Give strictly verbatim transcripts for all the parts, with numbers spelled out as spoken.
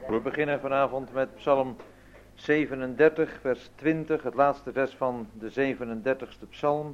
We beginnen vanavond met Psalm zevenendertig, vers twintig, het laatste vers van de zevenendertigste psalm.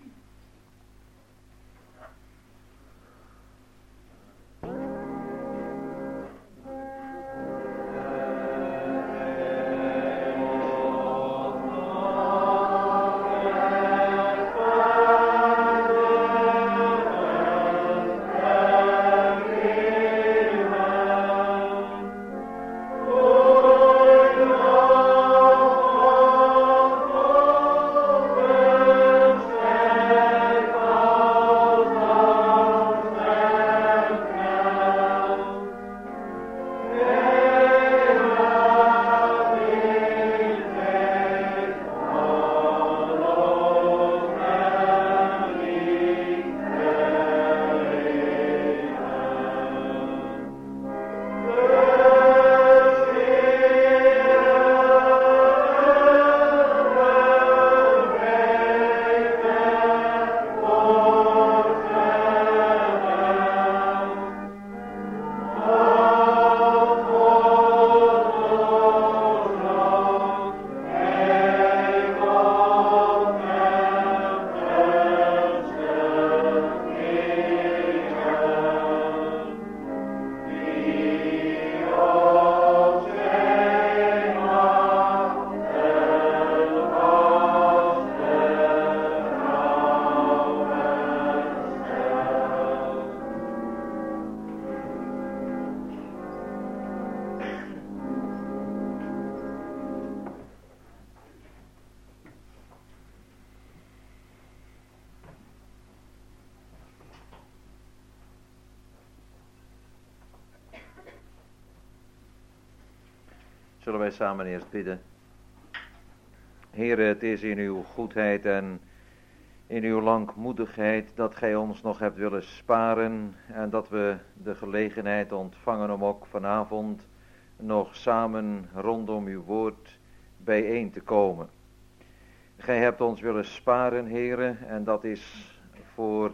Zullen wij samen eerst bidden. Heere, het is in uw goedheid en in uw langmoedigheid dat gij ons nog hebt willen sparen en dat we de gelegenheid ontvangen om ook vanavond nog samen rondom uw woord bijeen te komen. Gij hebt ons willen sparen, Heere, en dat is voor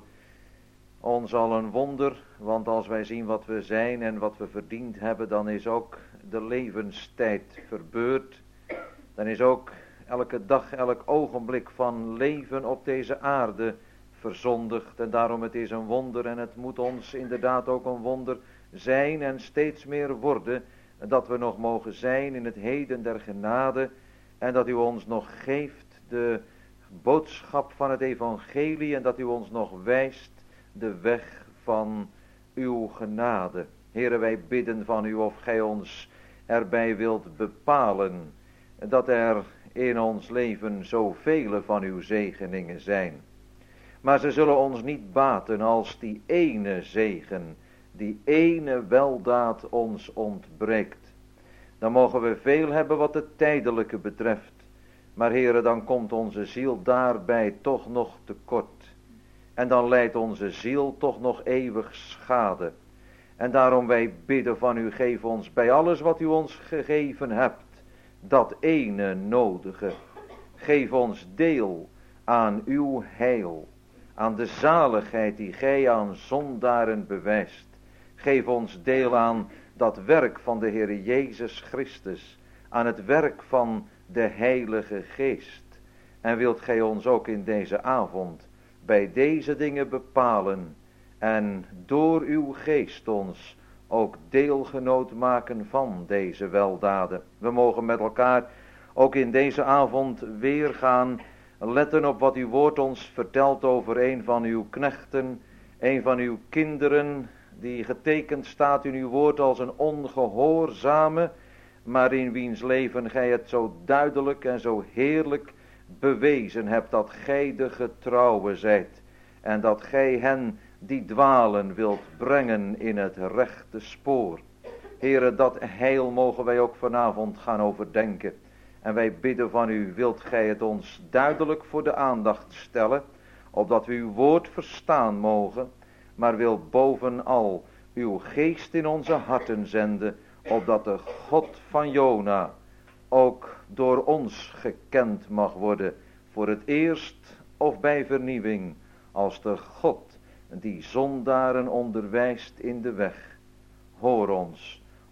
ons al een wonder, want als wij zien wat we zijn en wat we verdiend hebben, dan is ook de levenstijd verbeurd. Dan is ook elke dag, elk ogenblik van leven op deze aarde verzondigd. En daarom het is een wonder en het moet ons inderdaad ook een wonder zijn en steeds meer worden, dat we nog mogen zijn in het heden der genade en dat u ons nog geeft de boodschap van het evangelie en dat u ons nog wijst de weg van uw genade. Heere, wij bidden van u of gij ons erbij wilt bepalen dat er in ons leven zoveel van uw zegeningen zijn. Maar ze zullen ons niet baten als die ene zegen, die ene weldaad ons ontbreekt. Dan mogen we veel hebben wat het tijdelijke betreft. Maar Heere, dan komt onze ziel daarbij toch nog tekort. En dan leidt onze ziel toch nog eeuwig schade. En daarom wij bidden van u, geef ons bij alles wat u ons gegeven hebt, dat ene nodige. Geef ons deel aan uw heil, aan de zaligheid die gij aan zondaren bewijst. Geef ons deel aan dat werk van de Heer Jezus Christus, aan het werk van de Heilige Geest. En wilt gij ons ook in deze avond bij deze dingen bepalen en door uw geest ons ook deelgenoot maken van deze weldaden. We mogen met elkaar ook in deze avond weer gaan letten op wat uw woord ons vertelt over een van uw knechten, een van uw kinderen, die getekend staat in uw woord als een ongehoorzame, maar in wiens leven gij het zo duidelijk en zo heerlijk bewezen hebt dat gij de getrouwe zijt en dat gij hen die dwalen wilt brengen in het rechte spoor. Heere, dat heil mogen wij ook vanavond gaan overdenken. En wij bidden van u, wilt gij het ons duidelijk voor de aandacht stellen, opdat we uw woord verstaan mogen, maar wil bovenal uw geest in onze harten zenden, opdat de God van Jona ook door ons gekend mag worden, voor het eerst of bij vernieuwing, als de God die zondaren onderwijst in de weg. Hoor ons,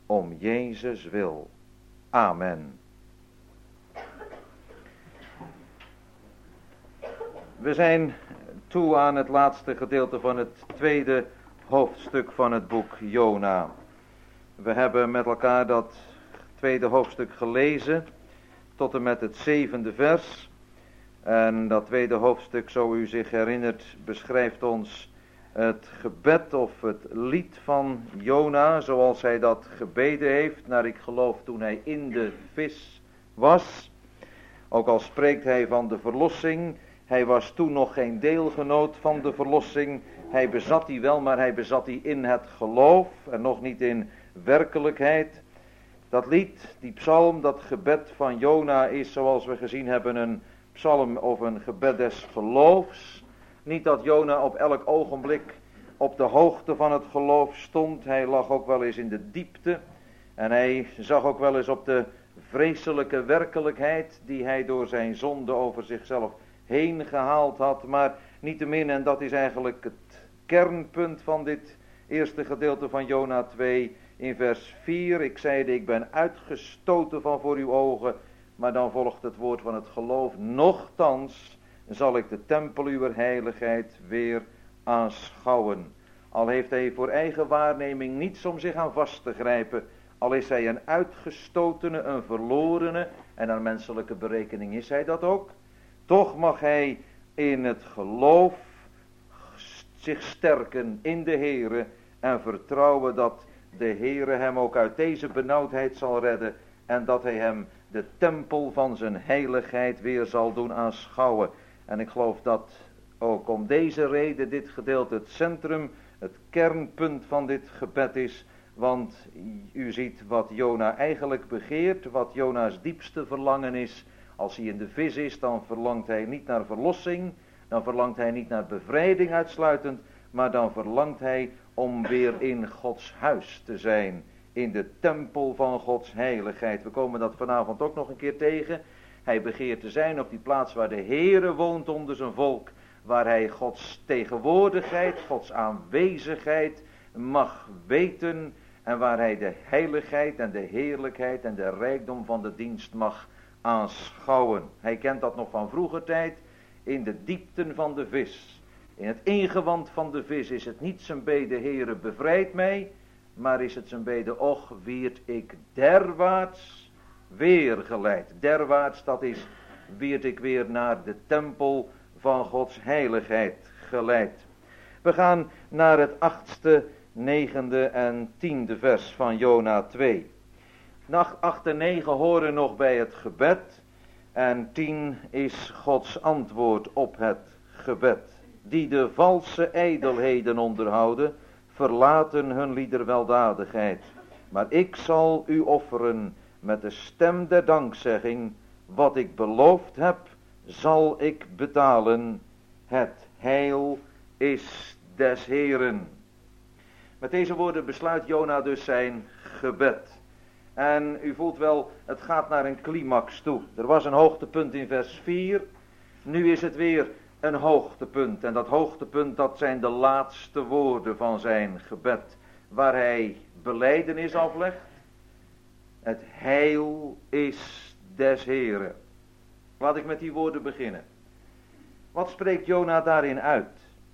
om Jezus wil. Amen. We zijn toe aan het laatste gedeelte van het tweede hoofdstuk van het boek Jona. We hebben met elkaar dat tweede hoofdstuk gelezen tot en met het zevende vers. En dat tweede hoofdstuk, zo u zich herinnert, beschrijft ons het gebed of het lied van Jona, zoals hij dat gebeden heeft, naar ik geloof toen hij in de vis was. Ook al spreekt hij van de verlossing, hij was toen nog geen deelgenoot van de verlossing. Hij bezat die wel, maar hij bezat die in het geloof en nog niet in werkelijkheid. Dat lied, die psalm, dat gebed van Jona is, zoals we gezien hebben, een psalm of een gebed des geloofs. Niet dat Jona op elk ogenblik op de hoogte van het geloof stond. Hij lag ook wel eens in de diepte. En hij zag ook wel eens op de vreselijke werkelijkheid die hij door zijn zonde over zichzelf heen gehaald had. Maar niettemin, en dat is eigenlijk het kernpunt van dit eerste gedeelte van Jona twee in vers vier. Ik zeide, ik ben uitgestoten van voor uw ogen. Maar dan volgt het woord van het geloof. Nochtans zal ik de tempel uw heiligheid weer aanschouwen. Al heeft hij voor eigen waarneming niets om zich aan vast te grijpen. Al is hij een uitgestotene, een verlorene. En naar menselijke berekening is hij dat ook. Toch mag hij in het geloof zich sterken in de Heere. En vertrouwen dat de Heere hem ook uit deze benauwdheid zal redden. En dat hij hem de tempel van zijn heiligheid weer zal doen aanschouwen. En ik geloof dat ook om deze reden dit gedeelte het centrum, het kernpunt van dit gebed is. Want u ziet wat Jona eigenlijk begeert, wat Jona's diepste verlangen is. Als hij in de vis is, dan verlangt hij niet naar verlossing, dan verlangt hij niet naar bevrijding uitsluitend, maar dan verlangt hij om weer in Gods huis te zijn. In de tempel van Gods heiligheid. We komen dat vanavond ook nog een keer tegen. Hij begeert te zijn op die plaats waar de Heere woont onder zijn volk. Waar hij Gods tegenwoordigheid, Gods aanwezigheid mag weten. En waar hij de heiligheid en de heerlijkheid en de rijkdom van de dienst mag aanschouwen. Hij kent dat nog van vroeger tijd. In de diepten van de vis. In het ingewand van de vis is het niet zijn bede, Heere bevrijd mij. Maar is het zijn bede, och, wierd ik derwaarts weer geleid. Derwaarts, dat is, wierd ik weer naar de tempel van Gods heiligheid geleid. We gaan naar het achtste, negende en tiende vers van Jona twee. acht en negen horen nog bij het gebed. En tien is Gods antwoord op het gebed. Die de valse ijdelheden onderhouden, verlaten hun lieder weldadigheid. Maar ik zal u offeren met de stem der dankzegging. Wat ik beloofd heb, zal ik betalen. Het heil is des Heeren. Met deze woorden besluit Jona dus zijn gebed. En u voelt wel, het gaat naar een climax toe. Er was een hoogtepunt in vers vier. Nu is het weer een hoogtepunt. En dat hoogtepunt, dat zijn de laatste woorden van zijn gebed. Waar hij belijdenis aflegt. Het heil is des Heeren. Laat ik met die woorden beginnen. Wat spreekt Jona daarin uit?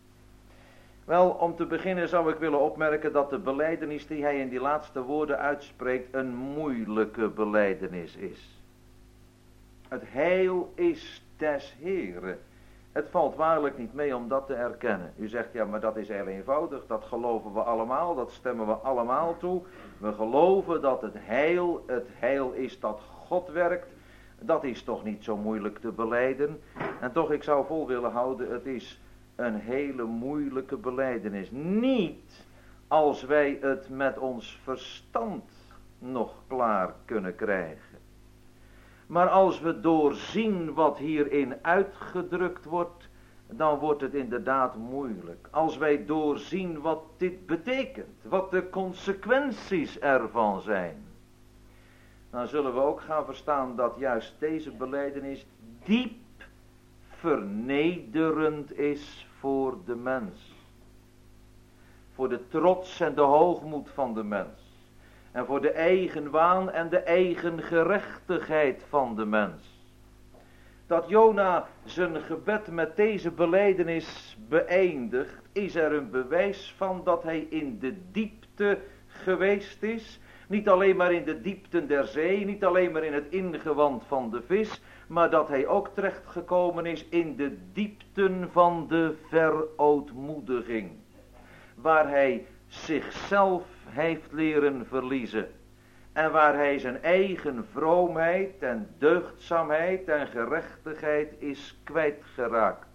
Wel, om te beginnen zou ik willen opmerken dat de belijdenis die hij in die laatste woorden uitspreekt een moeilijke belijdenis is. Het heil is des Heeren. Het valt waarlijk niet mee om dat te erkennen. U zegt, ja, maar dat is heel eenvoudig. Dat geloven we allemaal, dat stemmen we allemaal toe. We geloven dat het heil, het heil is dat God werkt. Dat is toch niet zo moeilijk te belijden. En toch, ik zou vol willen houden, het is een hele moeilijke belijdenis. Niet als wij het met ons verstand nog klaar kunnen krijgen. Maar als we doorzien wat hierin uitgedrukt wordt, dan wordt het inderdaad moeilijk. Als wij doorzien wat dit betekent, wat de consequenties ervan zijn, dan zullen we ook gaan verstaan dat juist deze belijdenis diep vernederend is voor de mens. Voor de trots en de hoogmoed van de mens. En voor de eigen waan en de eigen gerechtigheid van de mens. Dat Jona zijn gebed met deze belijdenis beëindigt, is er een bewijs van dat hij in de diepte geweest is. Niet alleen maar in de diepten der zee, niet alleen maar in het ingewand van de vis, maar dat hij ook terechtgekomen is in de diepten van de verootmoediging. Waar hij zichzelf heeft leren verliezen. En waar hij zijn eigen vroomheid en deugdzaamheid en gerechtigheid is kwijtgeraakt.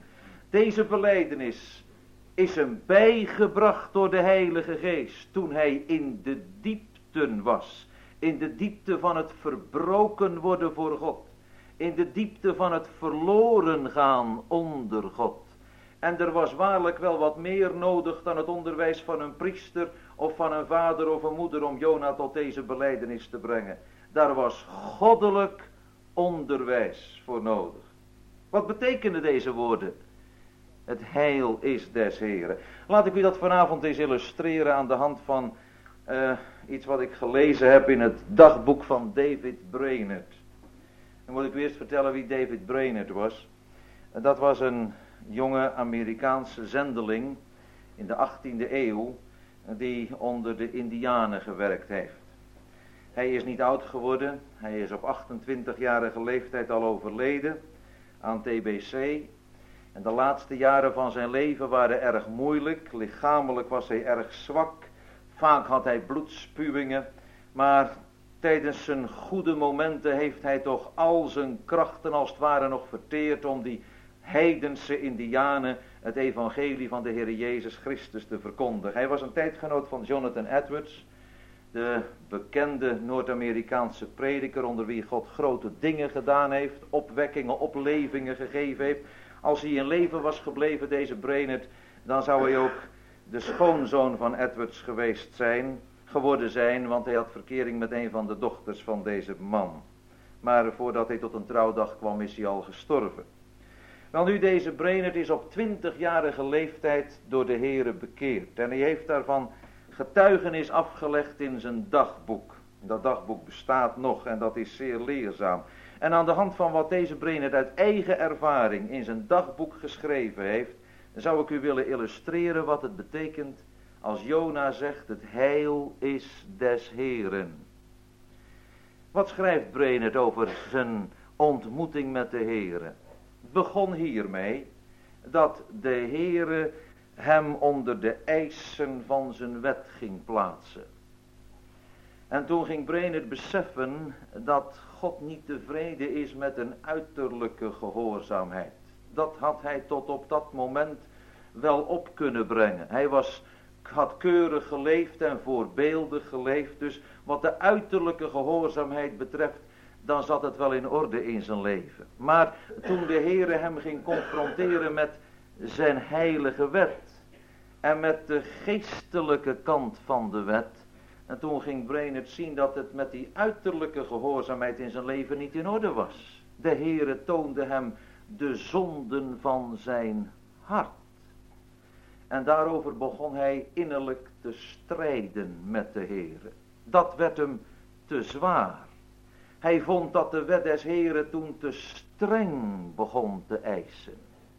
Deze belijdenis is hem bijgebracht door de Heilige Geest toen hij in de diepten was. In de diepte van het verbroken worden voor God. In de diepte van het verloren gaan onder God. En er was waarlijk wel wat meer nodig dan het onderwijs van een priester of van een vader of een moeder om Jona tot deze belijdenis te brengen. Daar was goddelijk onderwijs voor nodig. Wat betekenen deze woorden? Het heil is des Heren. Laat ik u dat vanavond eens illustreren aan de hand van uh, iets wat ik gelezen heb in het dagboek van David Brainerd. Dan moet ik u eerst vertellen wie David Brainerd was. Dat was een jonge Amerikaanse zendeling in de achttiende eeuw die onder de Indianen gewerkt heeft. Hij is niet oud geworden, hij is op achtentwintigjarige leeftijd al overleden aan T B C. En de laatste jaren van zijn leven waren erg moeilijk, lichamelijk was hij erg zwak, vaak had hij bloedspuwingen, maar tijdens zijn goede momenten heeft hij toch al zijn krachten als het ware nog verteerd om die heidense Indianen het evangelie van de Heer Jezus Christus te verkondigen. Hij was een tijdgenoot van Jonathan Edwards, de bekende Noord-Amerikaanse prediker onder wie God grote dingen gedaan heeft, opwekkingen, oplevingen gegeven heeft. Als hij in leven was gebleven, deze Brainerd, dan zou hij ook de schoonzoon van Edwards geweest zijn, geworden zijn, want hij had verkering met een van de dochters van deze man. Maar voordat hij tot een trouwdag kwam, is hij al gestorven. Wel nu, deze Brainerd is op twintigjarige leeftijd door de Heere bekeerd. En hij heeft daarvan getuigenis afgelegd in zijn dagboek. Dat dagboek bestaat nog en dat is zeer leerzaam. En aan de hand van wat deze Brainerd uit eigen ervaring in zijn dagboek geschreven heeft, zou ik u willen illustreren wat het betekent als Jona zegt: het heil is des Heeren. Wat schrijft Brainerd over zijn ontmoeting met de Heere? Het begon hiermee dat de Heere hem onder de eisen van zijn wet ging plaatsen. En toen ging Brainerd beseffen dat God niet tevreden is met een uiterlijke gehoorzaamheid. Dat had hij tot op dat moment wel op kunnen brengen. Hij was, had keurig geleefd en voorbeeldig geleefd. Dus wat de uiterlijke gehoorzaamheid betreft, dan zat het wel in orde in zijn leven. Maar toen de Heere hem ging confronteren met zijn heilige wet en met de geestelijke kant van de wet, en toen ging Brainerd zien dat het met die uiterlijke gehoorzaamheid in zijn leven niet in orde was. De Heere toonde hem de zonden van zijn hart. En daarover begon hij innerlijk te strijden met de Heere. Dat werd hem te zwaar. Hij vond dat de wet des Heeren toen te streng begon te eisen.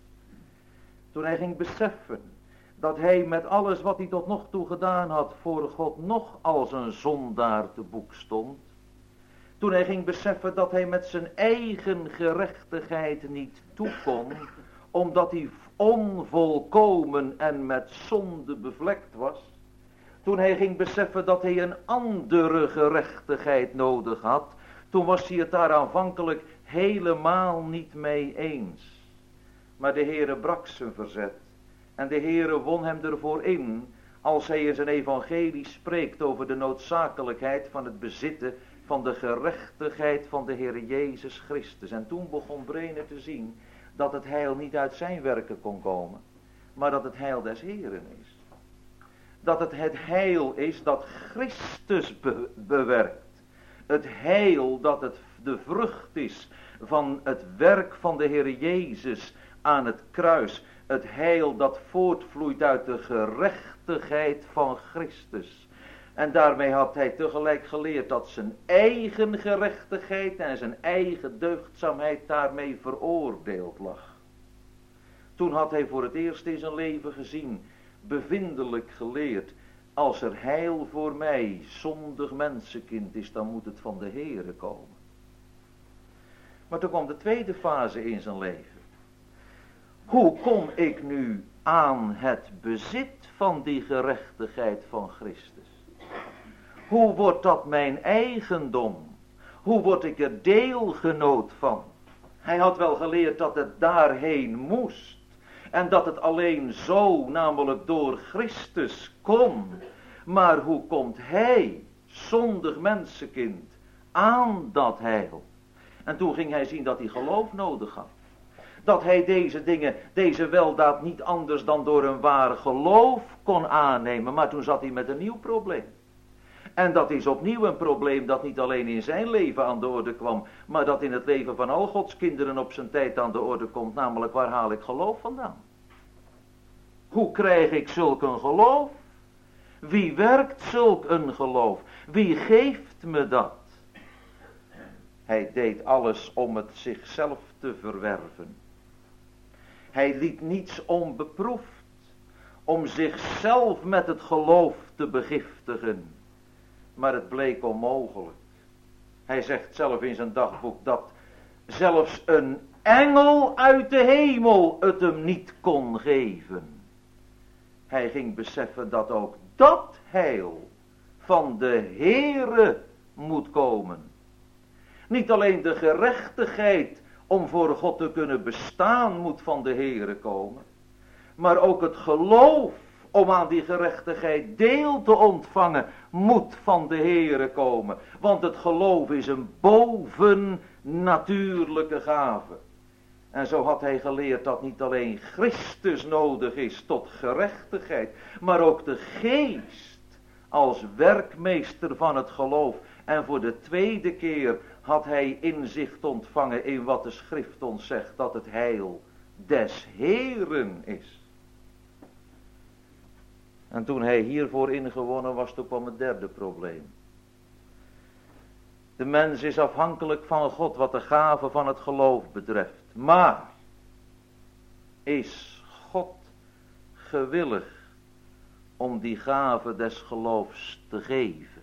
Toen hij ging beseffen dat hij met alles wat hij tot nog toe gedaan had voor God nog als een zondaar te boek stond. Toen hij ging beseffen dat hij met zijn eigen gerechtigheid niet toekon, omdat hij onvolkomen en met zonde bevlekt was. Toen hij ging beseffen dat hij een andere gerechtigheid nodig had, toen was hij het daar aanvankelijk helemaal niet mee eens. Maar de Heere brak zijn verzet. En de Heere won hem ervoor in, als hij in zijn evangelie spreekt over de noodzakelijkheid van het bezitten van de gerechtigheid van de Heere Jezus Christus. En toen begon Brainerd te zien dat het heil niet uit zijn werken kon komen, maar dat het heil des Heeren is. Dat het het heil is dat Christus be- bewerkt. Het heil dat het de vrucht is van het werk van de Heere Jezus aan het kruis. Het heil dat voortvloeit uit de gerechtigheid van Christus. En daarmee had hij tegelijk geleerd dat zijn eigen gerechtigheid en zijn eigen deugdzaamheid daarmee veroordeeld lag. Toen had hij voor het eerst in zijn leven gezien, bevindelijk geleerd, als er heil voor mij, zondig mensenkind is, dan moet het van de Heere komen. Maar toen kwam de tweede fase in zijn leven. Hoe kom ik nu aan het bezit van die gerechtigheid van Christus? Hoe wordt dat mijn eigendom? Hoe word ik er deelgenoot van? Hij had wel geleerd dat het daarheen moest. En dat het alleen zo, namelijk door Christus, kon. Maar hoe komt hij, zondig mensenkind, aan dat heil? En toen ging hij zien dat hij geloof nodig had. Dat hij deze dingen, deze weldaad niet anders dan door een waar geloof kon aannemen. Maar toen zat hij met een nieuw probleem. En dat is opnieuw een probleem dat niet alleen in zijn leven aan de orde kwam, maar dat in het leven van al Gods kinderen op zijn tijd aan de orde komt. Namelijk, waar haal ik geloof vandaan? Hoe krijg ik zulk een geloof? Wie werkt zulk een geloof? Wie geeft me dat? Hij deed alles om het zichzelf te verwerven. Hij liet niets onbeproefd om zichzelf met het geloof te begiftigen. Maar het bleek onmogelijk. Hij zegt zelf in zijn dagboek dat zelfs een engel uit de hemel het hem niet kon geven. Hij ging beseffen dat ook dat heil van de Heere moet komen. Niet alleen de gerechtigheid om voor God te kunnen bestaan moet van de Heere komen, maar ook het geloof om aan die gerechtigheid deel te ontvangen moet van de Heere komen. Want het geloof is een bovennatuurlijke gave. En zo had hij geleerd dat niet alleen Christus nodig is tot gerechtigheid, maar ook de Geest als werkmeester van het geloof. En voor de tweede keer had hij inzicht ontvangen in wat de schrift ons zegt, dat het heil des Heeren is. En toen hij hiervoor ingewonnen was, toen kwam het derde probleem. De mens is afhankelijk van God wat de gave van het geloof betreft. Maar is God gewillig om die gave des geloofs te geven?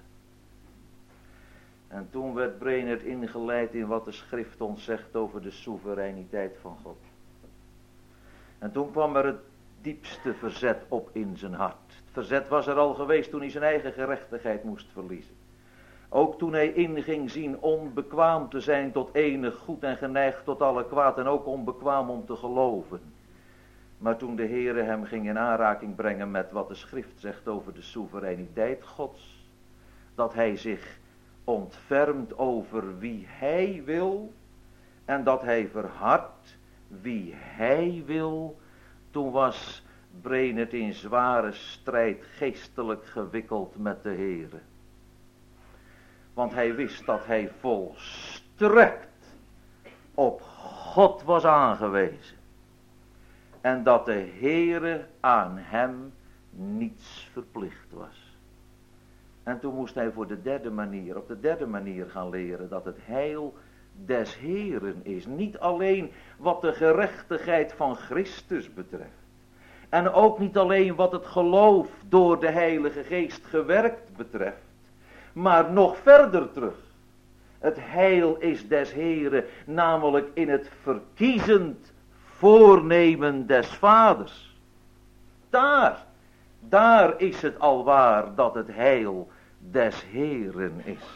En toen werd Brainerd ingeleid in wat de schrift ons zegt over de soevereiniteit van God. En toen kwam er het diepste verzet op in zijn hart. Het verzet was er al geweest toen hij zijn eigen gerechtigheid moest verliezen. Ook toen hij inging zien onbekwaam te zijn tot enig goed en geneigd tot alle kwaad en ook onbekwaam om te geloven. Maar toen de Heere hem ging in aanraking brengen met wat de schrift zegt over de soevereiniteit Gods, dat hij zich ontfermt over wie hij wil en dat hij verhardt wie hij wil, toen was Brainerd in zware strijd geestelijk gewikkeld met de Heere. Want hij wist dat hij volstrekt op God was aangewezen. En dat de Heere aan hem niets verplicht was. En toen moest hij voor de derde manier, op de derde manier gaan leren dat het heil des Heeren is. Niet alleen wat de gerechtigheid van Christus betreft. En ook niet alleen wat het geloof door de Heilige Geest gewerkt betreft. Maar nog verder terug. Het heil is des Heeren, namelijk in het verkiezend voornemen des Vaders. Daar, daar is het alwaar dat het heil des Heeren is.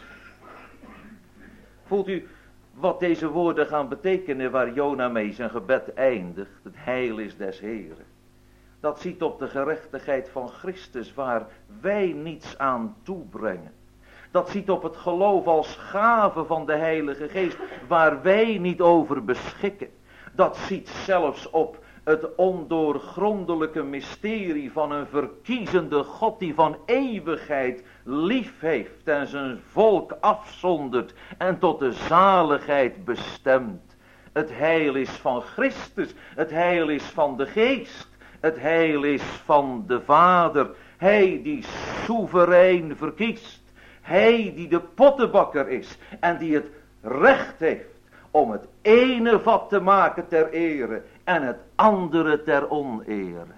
Voelt u wat deze woorden gaan betekenen waar Jona mee zijn gebed eindigt? Het heil is des Heeren. Dat ziet op de gerechtigheid van Christus waar wij niets aan toebrengen. Dat ziet op het geloof als gave van de Heilige Geest waar wij niet over beschikken. Dat ziet zelfs op het ondoorgrondelijke mysterie van een verkiezende God die van eeuwigheid lief heeft en zijn volk afzondert en tot de zaligheid bestemt. Het heil is van Christus, het heil is van de Geest, het heil is van de Vader. Hij die soeverein verkiest. Hij die de pottenbakker is en die het recht heeft om het ene vat te maken ter ere en het andere ter onere.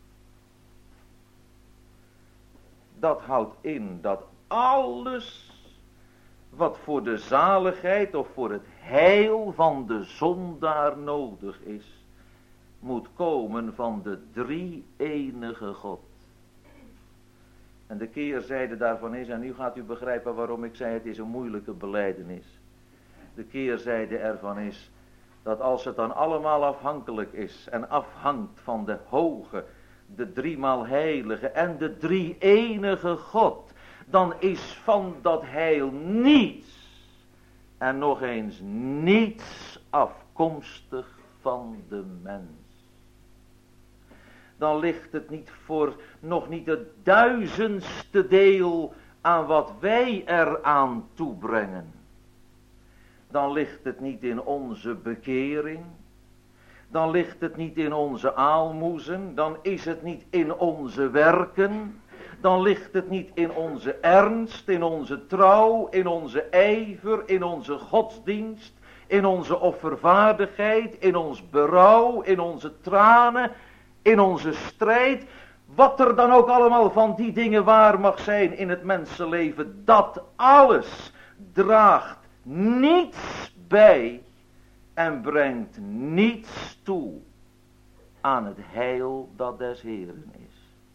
Dat houdt in dat alles wat voor de zaligheid of voor het heil van de zondaar nodig is, moet komen van de drie-enige God. En de keerzijde daarvan is, en nu gaat u begrijpen waarom ik zei het is een moeilijke belijdenis. De keerzijde ervan is dat als het dan allemaal afhankelijk is en afhangt van de hoge, de driemaal heilige en de drie-enige God, dan is van dat heil niets en nog eens niets afkomstig van de mens. Dan ligt het niet voor nog niet het duizendste deel aan wat wij eraan toebrengen. Dan ligt het niet in onze bekering. Dan ligt het niet in onze aalmoezen. Dan is het niet in onze werken. Dan ligt het niet in onze ernst, in onze trouw, in onze ijver, in onze godsdienst, in onze offervaardigheid, in ons berouw, in onze tranen, in onze strijd. Wat er dan ook allemaal van die dingen waar mag zijn in het mensenleven, dat alles draagt niets bij en brengt niets toe aan het heil dat des Heeren is.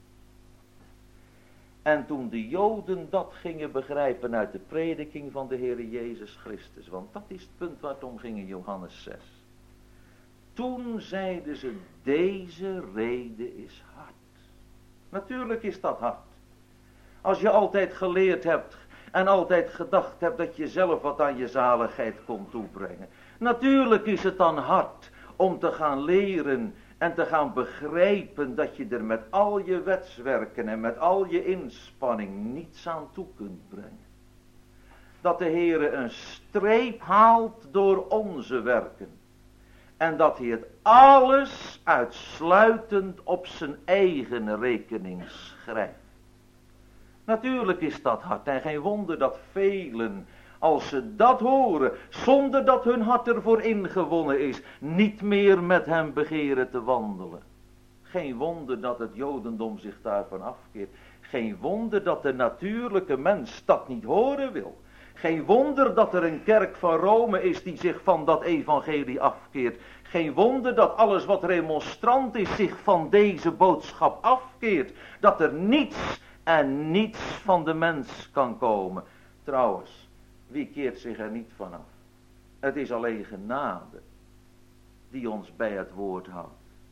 En toen de Joden dat gingen begrijpen uit de prediking van de Heere Jezus Christus, want dat is het punt waar het om ging in Johannes zes. Toen zeiden ze, deze rede is hard. Natuurlijk is dat hard. Als je altijd geleerd hebt en altijd gedacht hebt dat je zelf wat aan je zaligheid kon toebrengen. Natuurlijk is het dan hard om te gaan leren en te gaan begrijpen dat je er met al je wetswerken en met al je inspanning niets aan toe kunt brengen. Dat de Heere een streep haalt door onze werken. En dat hij het alles uitsluitend op zijn eigen rekening schrijft. Natuurlijk is dat hard en geen wonder dat velen, als ze dat horen, zonder dat hun hart ervoor ingewonnen is, niet meer met hem begeren te wandelen. Geen wonder dat het Jodendom zich daarvan afkeert. Geen wonder dat de natuurlijke mens dat niet horen wil. Geen wonder dat er een kerk van Rome is die zich van dat evangelie afkeert. Geen wonder dat alles wat remonstrant is zich van deze boodschap afkeert. Dat er niets en niets van de mens kan komen. Trouwens, wie keert zich er niet vanaf? Het is alleen genade die ons bij het woord houdt.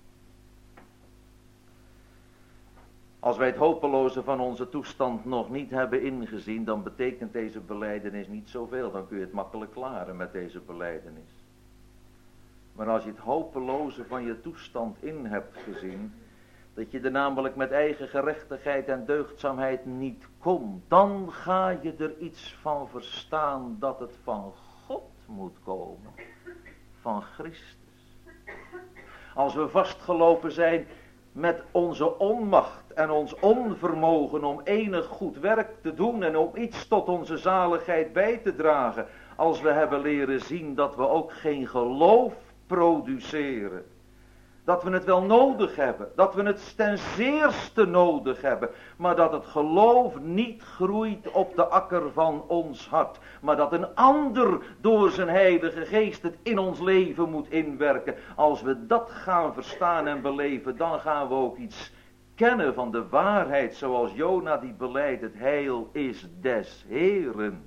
Als wij het hopeloze van onze toestand nog niet hebben ingezien, dan betekent deze belijdenis niet zoveel. Dan kun je het makkelijk klaren met deze belijdenis. Maar als je het hopeloze van je toestand in hebt gezien, dat je er namelijk met eigen gerechtigheid en deugdzaamheid niet komt, dan ga je er iets van verstaan dat het van God moet komen. Van Christus. Als we vastgelopen zijn met onze onmacht en ons onvermogen om enig goed werk te doen en om iets tot onze zaligheid bij te dragen, als we hebben leren zien dat we ook geen geloof produceren, dat we het wel nodig hebben, dat we het ten zeerste nodig hebben, maar dat het geloof niet groeit op de akker van ons hart, maar dat een ander door zijn heilige geest het in ons leven moet inwerken. Als we dat gaan verstaan en beleven, dan gaan we ook iets kennen van de waarheid, zoals Jona die belijdt, het heil is des Heeren.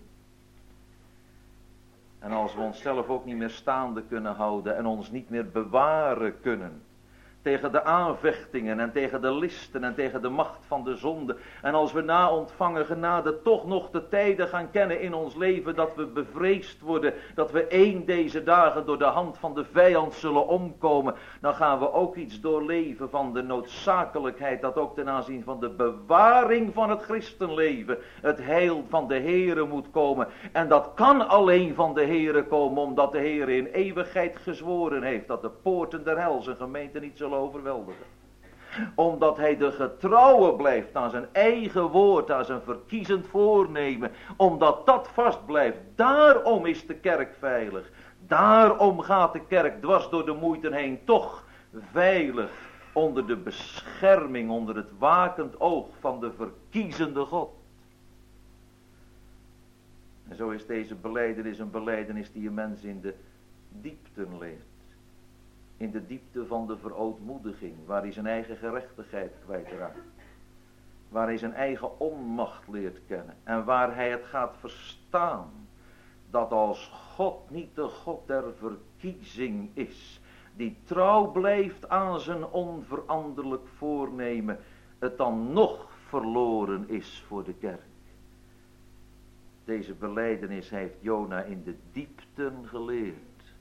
En als we onszelf ook niet meer staande kunnen houden en ons niet meer bewaren kunnen tegen de aanvechtingen en tegen de listen en tegen de macht van de zonde. En als we na ontvangen genade toch nog de tijden gaan kennen in ons leven dat we bevreesd worden, dat we één deze dagen door de hand van de vijand zullen omkomen, dan gaan we ook iets doorleven van de noodzakelijkheid dat ook ten aanzien van de bewaring van het christenleven het heil van de Heere moet komen. En dat kan alleen van de Heere komen, omdat de Heere in eeuwigheid gezworen heeft dat de poorten der hel zijn gemeente niet zullen overweldigen. Omdat hij de getrouwe blijft aan zijn eigen woord, aan zijn verkiezend voornemen. Omdat dat vast blijft. Daarom is de kerk veilig. Daarom gaat de kerk dwars door de moeite heen toch veilig onder de bescherming, onder het wakend oog van de verkiezende God. En zo is deze belijdenis een belijdenis die een mens in de diepten leert. In de diepte van de verootmoediging, waar hij zijn eigen gerechtigheid kwijtraakt. Waar hij zijn eigen onmacht leert kennen. En waar hij het gaat verstaan. Dat als God niet de God der verkiezing is. Die trouw blijft aan zijn onveranderlijk voornemen. Het dan nog verloren is voor de kerk. Deze belijdenis heeft Jona in de diepten geleerd.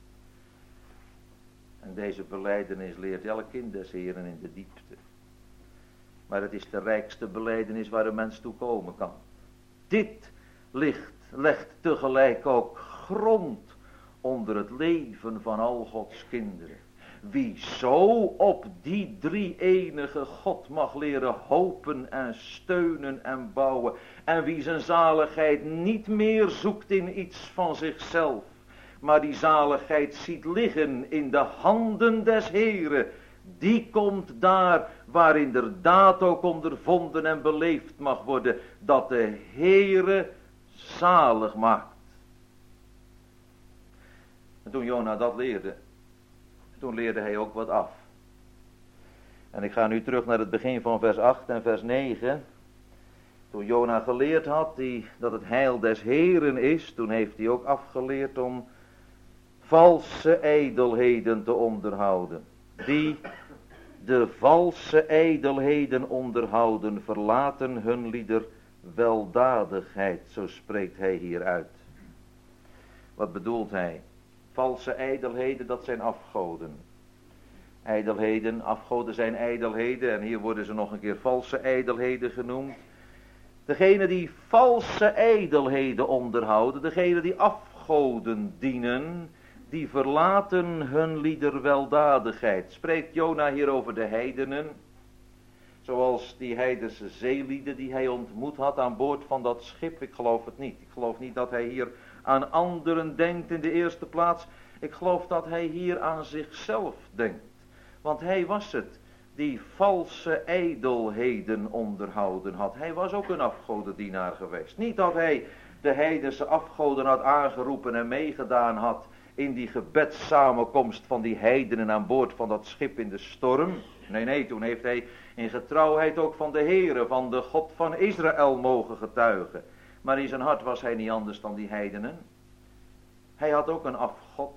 En deze belijdenis leert elk kind des Heren in de diepte. Maar het is de rijkste belijdenis waar een mens toe komen kan. Dit ligt, legt tegelijk ook grond onder het leven van al Gods kinderen. Wie zo op die drie enige God mag leren hopen en steunen en bouwen. En wie zijn zaligheid niet meer zoekt in iets van zichzelf. Maar die zaligheid ziet liggen in de handen des Heren. Die komt daar waar inderdaad ook ondervonden en beleefd mag worden. Dat de Heere zalig maakt. En toen Jona dat leerde. Toen leerde hij ook wat af. En ik ga nu terug naar het begin van vers acht en vers negen. Toen Jona geleerd had die, dat het heil des Heren is. Toen heeft hij ook afgeleerd om valse ijdelheden te onderhouden. Die de valse ijdelheden onderhouden, verlaten hun lieder weldadigheid. Zo spreekt hij hier uit. Wat bedoelt hij? Valse ijdelheden, dat zijn afgoden. Ijdelheden, afgoden zijn ijdelheden. En hier worden ze nog een keer valse ijdelheden genoemd. Degene die valse ijdelheden onderhouden, degene die afgoden dienen, die verlaten hun lieder weldadigheid. Spreekt Jona hier over de heidenen, zoals die heidense zeelieden die hij ontmoet had aan boord van dat schip? Ik geloof het niet. Ik geloof niet dat hij hier aan anderen denkt in de eerste plaats. Ik geloof dat hij hier aan zichzelf denkt. Want hij was het die valse ijdelheden onderhouden had. Hij was ook een afgodendienaar geweest. Niet dat hij de heidense afgoden had aangeroepen en meegedaan had in die gebedssamenkomst van die heidenen aan boord van dat schip in de storm. Nee, nee, toen heeft hij in getrouwheid ook van de Heere, van de God van Israël mogen getuigen. Maar in zijn hart was hij niet anders dan die heidenen. Hij had ook een afgod.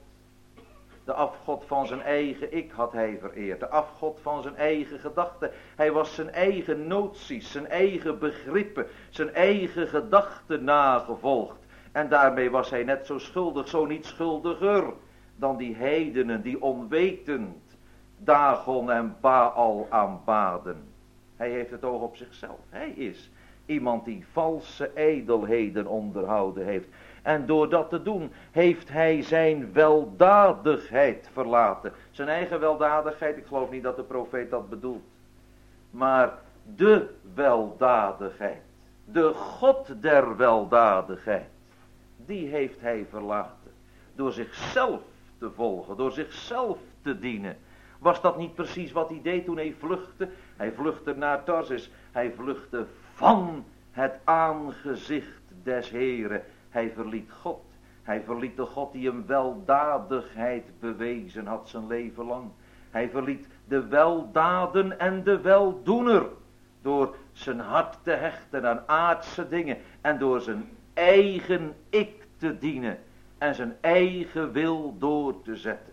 De afgod van zijn eigen ik had hij vereerd. De afgod van zijn eigen gedachten. Hij was zijn eigen noties, zijn eigen begrippen, zijn eigen gedachten nagevolgd. En daarmee was hij net zo schuldig, zo niet schuldiger dan die heidenen die onwetend Dagon en Baal aanbaden. Hij heeft het oog op zichzelf. Hij is iemand die valse ijdelheden onderhouden heeft. En door dat te doen heeft hij zijn weldadigheid verlaten. Zijn eigen weldadigheid, ik geloof niet dat de profeet dat bedoelt. Maar de weldadigheid, de God der weldadigheid, die heeft hij verlaten. Door zichzelf te volgen, door zichzelf te dienen. Was dat niet precies wat hij deed toen hij vluchtte? Hij vluchtte naar Tarsis. Hij vluchtte van het aangezicht des Heren. Hij verliet God. Hij verliet de God die hem weldadigheid bewezen had zijn leven lang. Hij verliet de weldaden en de weldoener. Door zijn hart te hechten aan aardse dingen. En door zijn eigen ik te dienen. En zijn eigen wil door te zetten.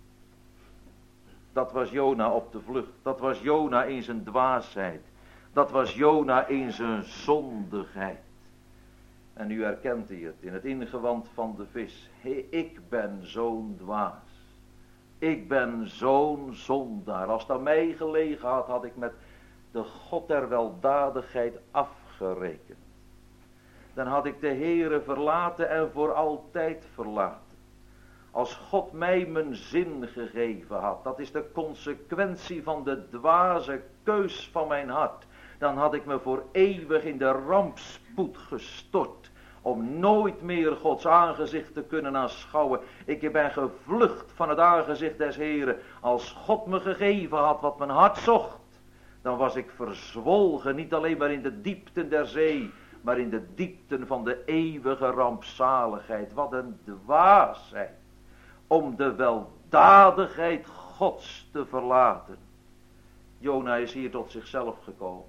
Dat was Jona op de vlucht. Dat was Jona in zijn dwaasheid. Dat was Jona in zijn zondigheid. En nu herkent hij het in het ingewand van de vis. Hey, ik ben zo'n dwaas. Ik ben zo'n zondaar. Als het aan mij gelegen had, had ik met de God der weldadigheid afgerekend. Dan had ik de Heere verlaten en voor altijd verlaten. Als God mij mijn zin gegeven had, dat is de consequentie van de dwaze keus van mijn hart, dan had ik me voor eeuwig in de rampspoed gestort, om nooit meer Gods aangezicht te kunnen aanschouwen. Ik ben gevlucht van het aangezicht des Heren. Als God me gegeven had wat mijn hart zocht, dan was ik verzwolgen, niet alleen maar in de diepten der zee, maar in de diepten van de eeuwige rampzaligheid. Wat een dwaasheid om de weldadigheid Gods te verlaten. Jona is hier tot zichzelf gekomen.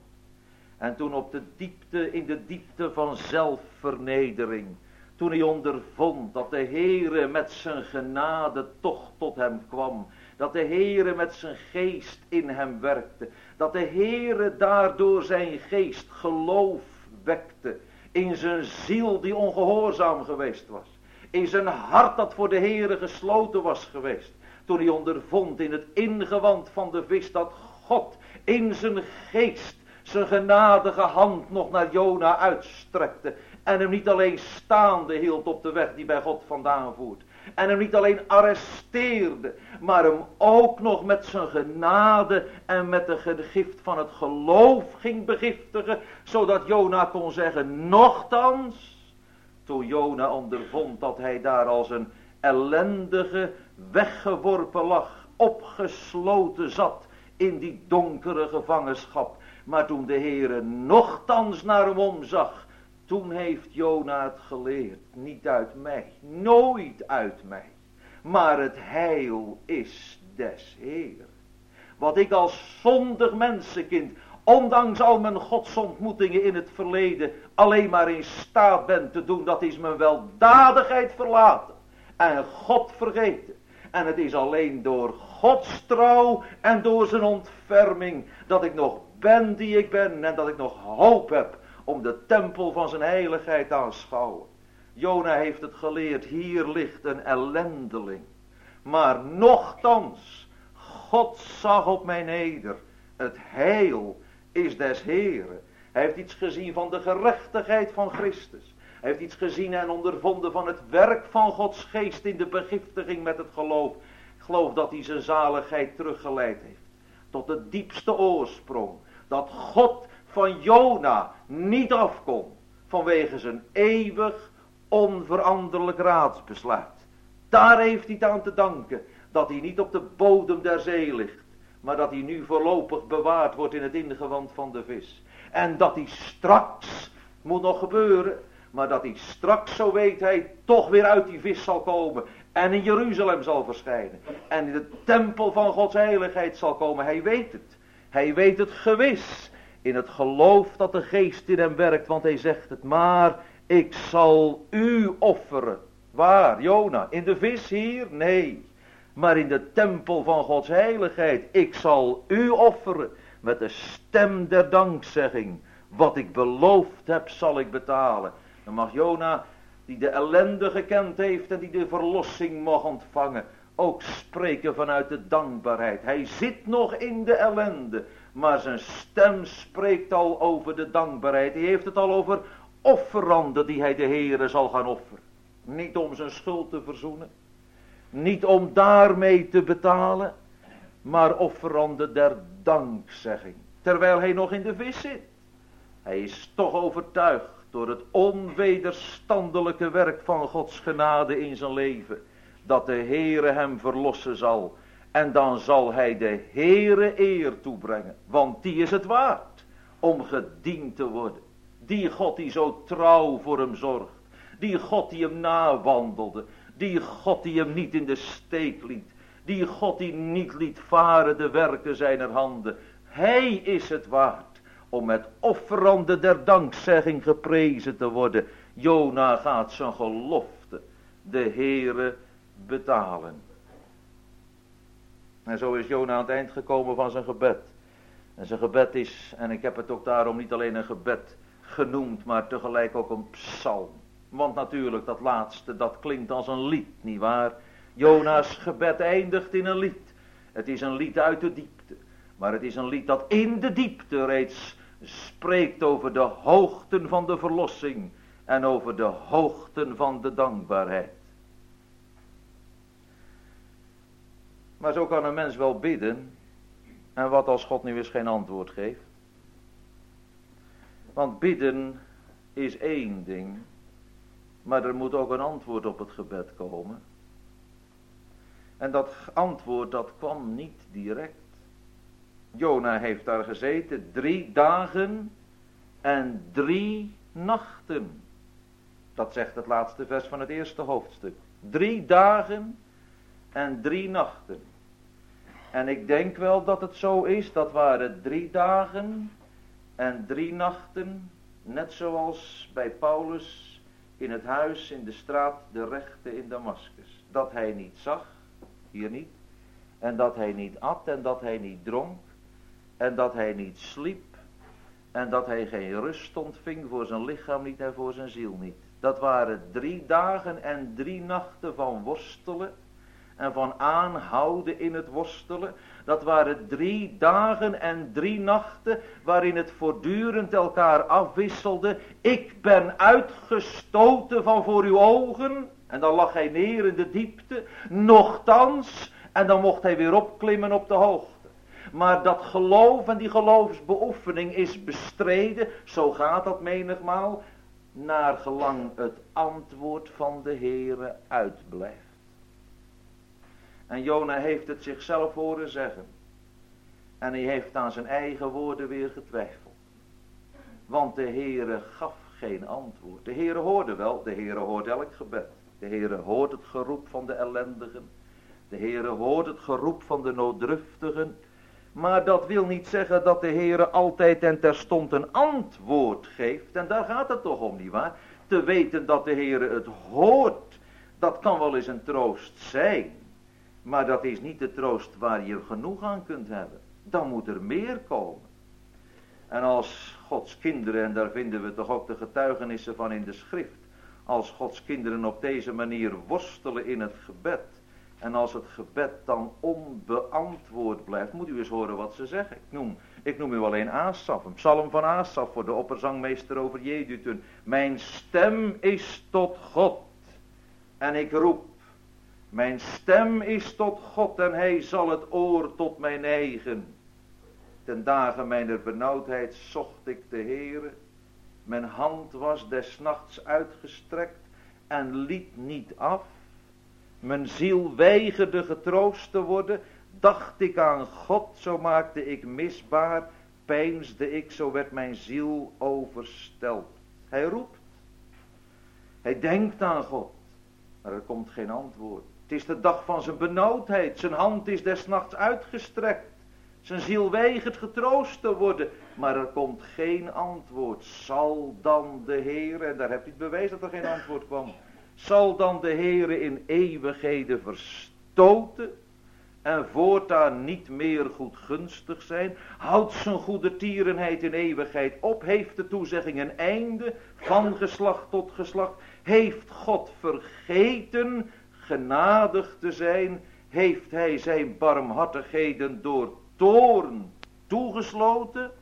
En toen op de diepte, in de diepte van zelfvernedering, toen hij ondervond dat de Heere met zijn genade toch tot hem kwam, dat de Heere met zijn geest in hem werkte, dat de Heere daardoor zijn geest geloof wekte in zijn ziel die ongehoorzaam geweest was, in zijn hart dat voor de Heere gesloten was geweest, toen hij ondervond in het ingewand van de vis dat God in zijn geest zijn genadige hand nog naar Jona uitstrekte en hem niet alleen staande hield op de weg die bij God vandaan voert, en hem niet alleen arresteerde, maar hem ook nog met zijn genade en met de gift van het geloof ging begiftigen, zodat Jona kon zeggen, nochtans, toen Jona ondervond dat hij daar als een ellendige, weggeworpen lag, opgesloten zat in die donkere gevangenschap, maar toen de Heere nochtans naar hem omzag, toen heeft Jona het geleerd, niet uit mij, nooit uit mij, maar het heil is des Heeren. Wat ik als zondig mensenkind, ondanks al mijn godsontmoetingen in het verleden, alleen maar in staat ben te doen, dat is mijn weldadigheid verlaten en God vergeten. En het is alleen door Gods trouw en door zijn ontferming dat ik nog ben die ik ben en dat ik nog hoop heb om de tempel van zijn heiligheid te aanschouwen. Jona heeft het geleerd, hier ligt een ellendeling. Maar nochtans, God zag op mij neder. Het heil is des Heren. Hij heeft iets gezien van de gerechtigheid van Christus. Hij heeft iets gezien en ondervonden van het werk van Gods geest in de begiftiging met het geloof. Ik geloof dat hij zijn zaligheid teruggeleid heeft tot de diepste oorsprong. Dat God van Jona niet afkom vanwege zijn eeuwig onveranderlijk raadsbesluit. Daar heeft hij het aan te danken dat hij niet op de bodem der zee ligt, maar dat hij nu voorlopig bewaard wordt in het ingewand van de vis. En dat hij straks, moet nog gebeuren, maar dat hij straks, zo weet hij, toch weer uit die vis zal komen en in Jeruzalem zal verschijnen en in de tempel van Gods heiligheid zal komen. Hij weet het. Hij weet het gewis in het geloof dat de geest in hem werkt, want hij zegt het, maar ik zal u offeren. Waar, Jona? In de vis hier? Nee, maar in de tempel van Gods heiligheid. Ik zal u offeren met de stem der dankzegging. Wat ik beloofd heb, zal ik betalen. Dan mag Jona, die de ellende gekend heeft en die de verlossing mag ontvangen, ook spreken vanuit de dankbaarheid. Hij zit nog in de ellende, maar zijn stem spreekt al over de dankbaarheid. Hij heeft het al over offeranden die hij de Heere zal gaan offeren. Niet om zijn schuld te verzoenen, niet om daarmee te betalen, maar offeranden der dankzegging. Terwijl hij nog in de vis zit. Hij is toch overtuigd door het onwederstandelijke werk van Gods genade in zijn leven, dat de Heere hem verlossen zal. En dan zal hij de Heere eer toebrengen, want die is het waard om gediend te worden. Die God die zo trouw voor hem zorgt, die God die hem nawandelde, die God die hem niet in de steek liet, die God die niet liet varen de werken zijner handen. Hij is het waard om met offeranden der dankzegging geprezen te worden. Jona gaat zijn gelofte de Heere betalen. En zo is Jona aan het eind gekomen van zijn gebed. En zijn gebed is, en ik heb het ook daarom niet alleen een gebed genoemd, maar tegelijk ook een psalm. Want natuurlijk, dat laatste, dat klinkt als een lied, nietwaar? Jona's gebed eindigt in een lied. Het is een lied uit de diepte. Maar het is een lied dat in de diepte reeds spreekt over de hoogten van de verlossing en over de hoogten van de dankbaarheid. Maar zo kan een mens wel bidden. En wat als God nu eens geen antwoord geeft? Want bidden is één ding. Maar er moet ook een antwoord op het gebed komen. En dat antwoord, dat kwam niet direct. Jona heeft daar gezeten drie dagen en drie nachten. Dat zegt het laatste vers van het eerste hoofdstuk. Drie dagen en drie nachten. En ik denk wel dat het zo is, dat waren drie dagen en drie nachten, net zoals bij Paulus in het huis in de straat de Rechte in Damaskus. Dat hij niet zag, hier niet, en dat hij niet at en dat hij niet dronk, en dat hij niet sliep, en dat hij geen rust ontving voor zijn lichaam niet en voor zijn ziel niet. Dat waren drie dagen en drie nachten van worstelen en van aanhouden in het worstelen. Dat waren drie dagen en drie nachten waarin het voortdurend elkaar afwisselde. Ik ben uitgestoten van voor uw ogen. En dan lag hij neer in de diepte. Nochtans. En dan mocht hij weer opklimmen op de hoogte. Maar dat geloof en die geloofsbeoefening is bestreden. Zo gaat dat menigmaal. Naar gelang het antwoord van de Heere uitblijft. En Jona heeft het zichzelf horen zeggen. En hij heeft aan zijn eigen woorden weer getwijfeld. Want de Heere gaf geen antwoord. De Heere hoorde wel, de Heere hoort elk gebed. De Heere hoort het geroep van de ellendigen. De Heere hoort het geroep van de nooddruftigen. Maar dat wil niet zeggen dat de Heere altijd en terstond een antwoord geeft. En daar gaat het toch om, nietwaar? Te weten dat de Heere het hoort, dat kan wel eens een troost zijn. Maar dat is niet de troost waar je genoeg aan kunt hebben. Dan moet er meer komen. En als Gods kinderen, en daar vinden we toch ook de getuigenissen van in de schrift. Als Gods kinderen op deze manier worstelen in het gebed. En als het gebed dan onbeantwoord blijft. Moet u eens horen wat ze zeggen. Ik noem, ik noem u alleen Asaf. Een psalm van Asaf voor de opperzangmeester over Jedutun. Mijn stem is tot God. En ik roep. Mijn stem is tot God en hij zal het oor tot mijn eigen. Ten dagen mijner benauwdheid zocht ik de Heere. Mijn hand was des nachts uitgestrekt en liet niet af. Mijn ziel weigerde getroost te worden. Dacht ik aan God, zo maakte ik misbaar. Peinsde ik, zo werd mijn ziel overstelpt. Hij roept. Hij denkt aan God. Maar er komt geen antwoord. Het is de dag van zijn benauwdheid. Zijn hand is des nachts uitgestrekt. Zijn ziel weigert getroost te worden. Maar er komt geen antwoord. Zal dan de Heere, en daar hebt u het bewijs dat er geen antwoord kwam. Zal dan de Heere in eeuwigheden verstoten. En voortaan niet meer goedgunstig zijn. Houdt zijn goedertierenheid in eeuwigheid op. Heeft de toezegging een einde. Van geslacht tot geslacht. Heeft God vergeten genadig te zijn, heeft hij zijn barmhartigheden door toorn toegesloten?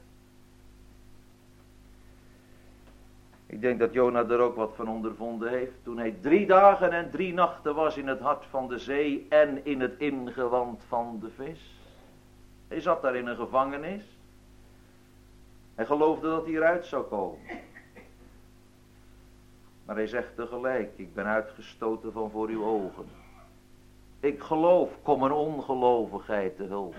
Ik denk dat Jona er ook wat van ondervonden heeft, toen hij drie dagen en drie nachten was in het hart van de zee en in het ingewand van de vis. Hij zat daar in een gevangenis. Hij geloofde dat hij eruit zou komen. Maar hij zegt tegelijk, ik ben uitgestoten van voor uw ogen. Ik geloof, kom een ongelovigheid te hulp.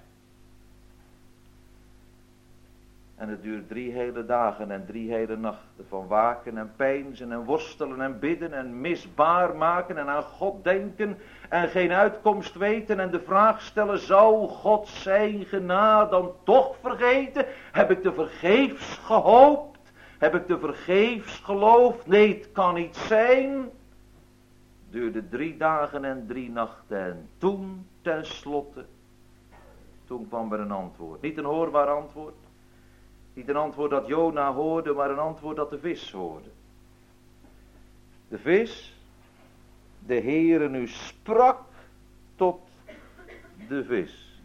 En het duurt drie hele dagen en drie hele nachten van waken en peinzen en worstelen en bidden en misbaar maken en aan God denken en geen uitkomst weten en de vraag stellen, zou God zijn genade dan toch vergeten? Heb ik te vergeefs gehoopt? Heb ik te vergeefs geloofd? Nee, het kan niet zijn. Duurde drie dagen en drie nachten en toen tenslotte, toen kwam er een antwoord. Niet een hoorbaar antwoord. Niet een antwoord dat Jona hoorde, maar een antwoord dat de vis hoorde. De vis, de Heere nu sprak tot de vis.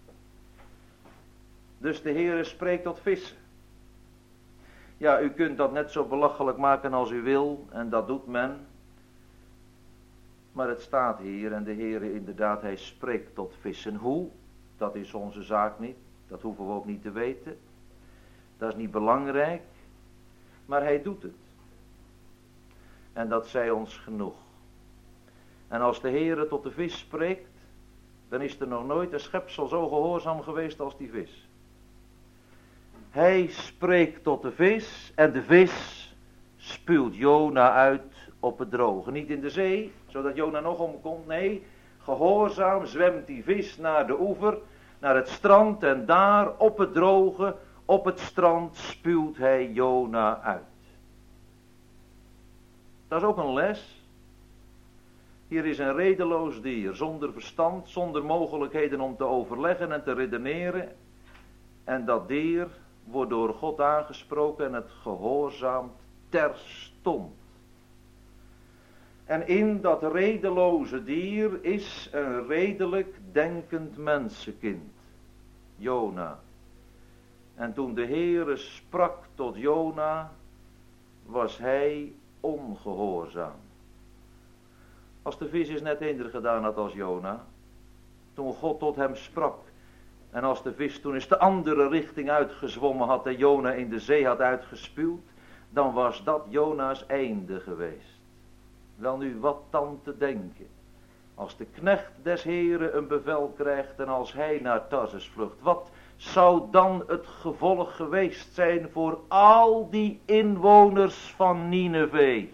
Dus de Heere spreekt tot vissen. Ja, u kunt dat net zo belachelijk maken als u wil, en dat doet men. Maar het staat hier en de Heere inderdaad, hij spreekt tot vissen. Hoe? Dat is onze zaak niet. Dat hoeven we ook niet te weten. Dat is niet belangrijk. Maar hij doet het. En dat zij ons genoeg. En als de Heere tot de vis spreekt, dan is er nog nooit een schepsel zo gehoorzaam geweest als die vis. Hij spreekt tot de vis en de vis spuwt Jona uit op het droge. Niet in de zee, zodat Jona nog omkomt. Nee, gehoorzaam zwemt die vis naar de oever, naar het strand en daar op het droge, op het strand spuwt hij Jona uit. Dat is ook een les. Hier is een redeloos dier, zonder verstand, zonder mogelijkheden om te overleggen en te redeneren. En dat dier wordt door God aangesproken en het gehoorzaamt terstond. En in dat redeloze dier is een redelijk denkend mensenkind, Jona. En toen de Heere sprak tot Jona, was hij ongehoorzaam. Als de vis is net eender gedaan had als Jona, toen God tot hem sprak. En als de vis toen eens de andere richting uitgezwommen had en Jona in de zee had uitgespuwd, dan was dat Jona's einde geweest. Wel nu, wat dan te denken? Als de knecht des Heren een bevel krijgt en als hij naar Tarsus vlucht, wat zou dan het gevolg geweest zijn voor al die inwoners van Nineve?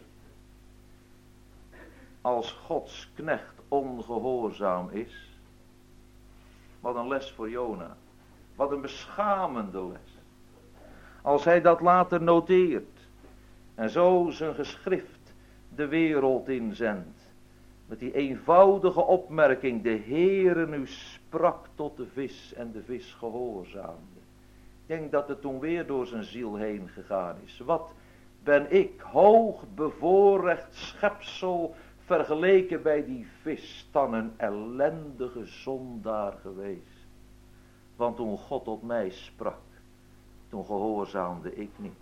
Als Gods knecht ongehoorzaam is. Wat een les voor Jona. Wat een beschamende les. Als hij dat later noteert en zo zijn geschrift de wereld inzendt. Met die eenvoudige opmerking, de Heere nu sprak tot de vis en de vis gehoorzaamde. Ik denk dat het toen weer door zijn ziel heen gegaan is. Wat ben ik hoog bevoorrecht schepsel vergeleken bij die vis dan een ellendige zondaar geweest. Want toen God tot mij sprak, toen gehoorzaamde ik niet.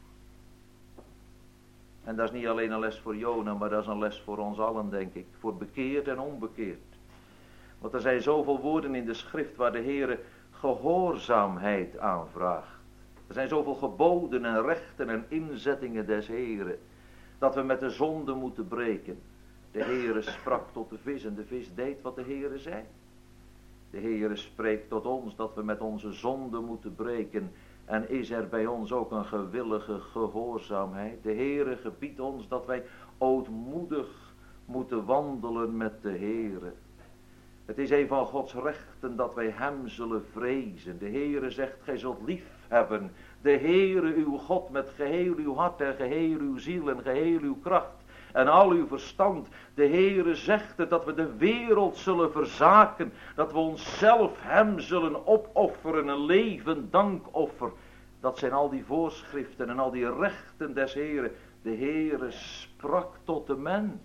En dat is niet alleen een les voor Jona, maar dat is een les voor ons allen, denk ik. Voor bekeerd en onbekeerd. Want er zijn zoveel woorden in de schrift waar de Heere gehoorzaamheid aanvraagt. Er zijn zoveel geboden en rechten en inzettingen des Heere, dat we met de zonde moeten breken. De Heere sprak tot de vis en de vis deed wat de Heere zei. De Heere spreekt tot ons dat we met onze zonde moeten breken. En is er bij ons ook een gewillige gehoorzaamheid? De Heere gebiedt ons dat wij ootmoedig moeten wandelen met de Heere. Het is een van Gods rechten dat wij hem zullen vrezen. De Heere zegt, gij zult lief hebben de Heere uw God met geheel uw hart en geheel uw ziel en geheel uw kracht. En al uw verstand. De Heere zegt het dat we de wereld zullen verzaken. Dat we onszelf hem zullen opofferen. Een levend dankoffer. Dat zijn al die voorschriften en al die rechten des Heere. De Heere sprak tot de mens.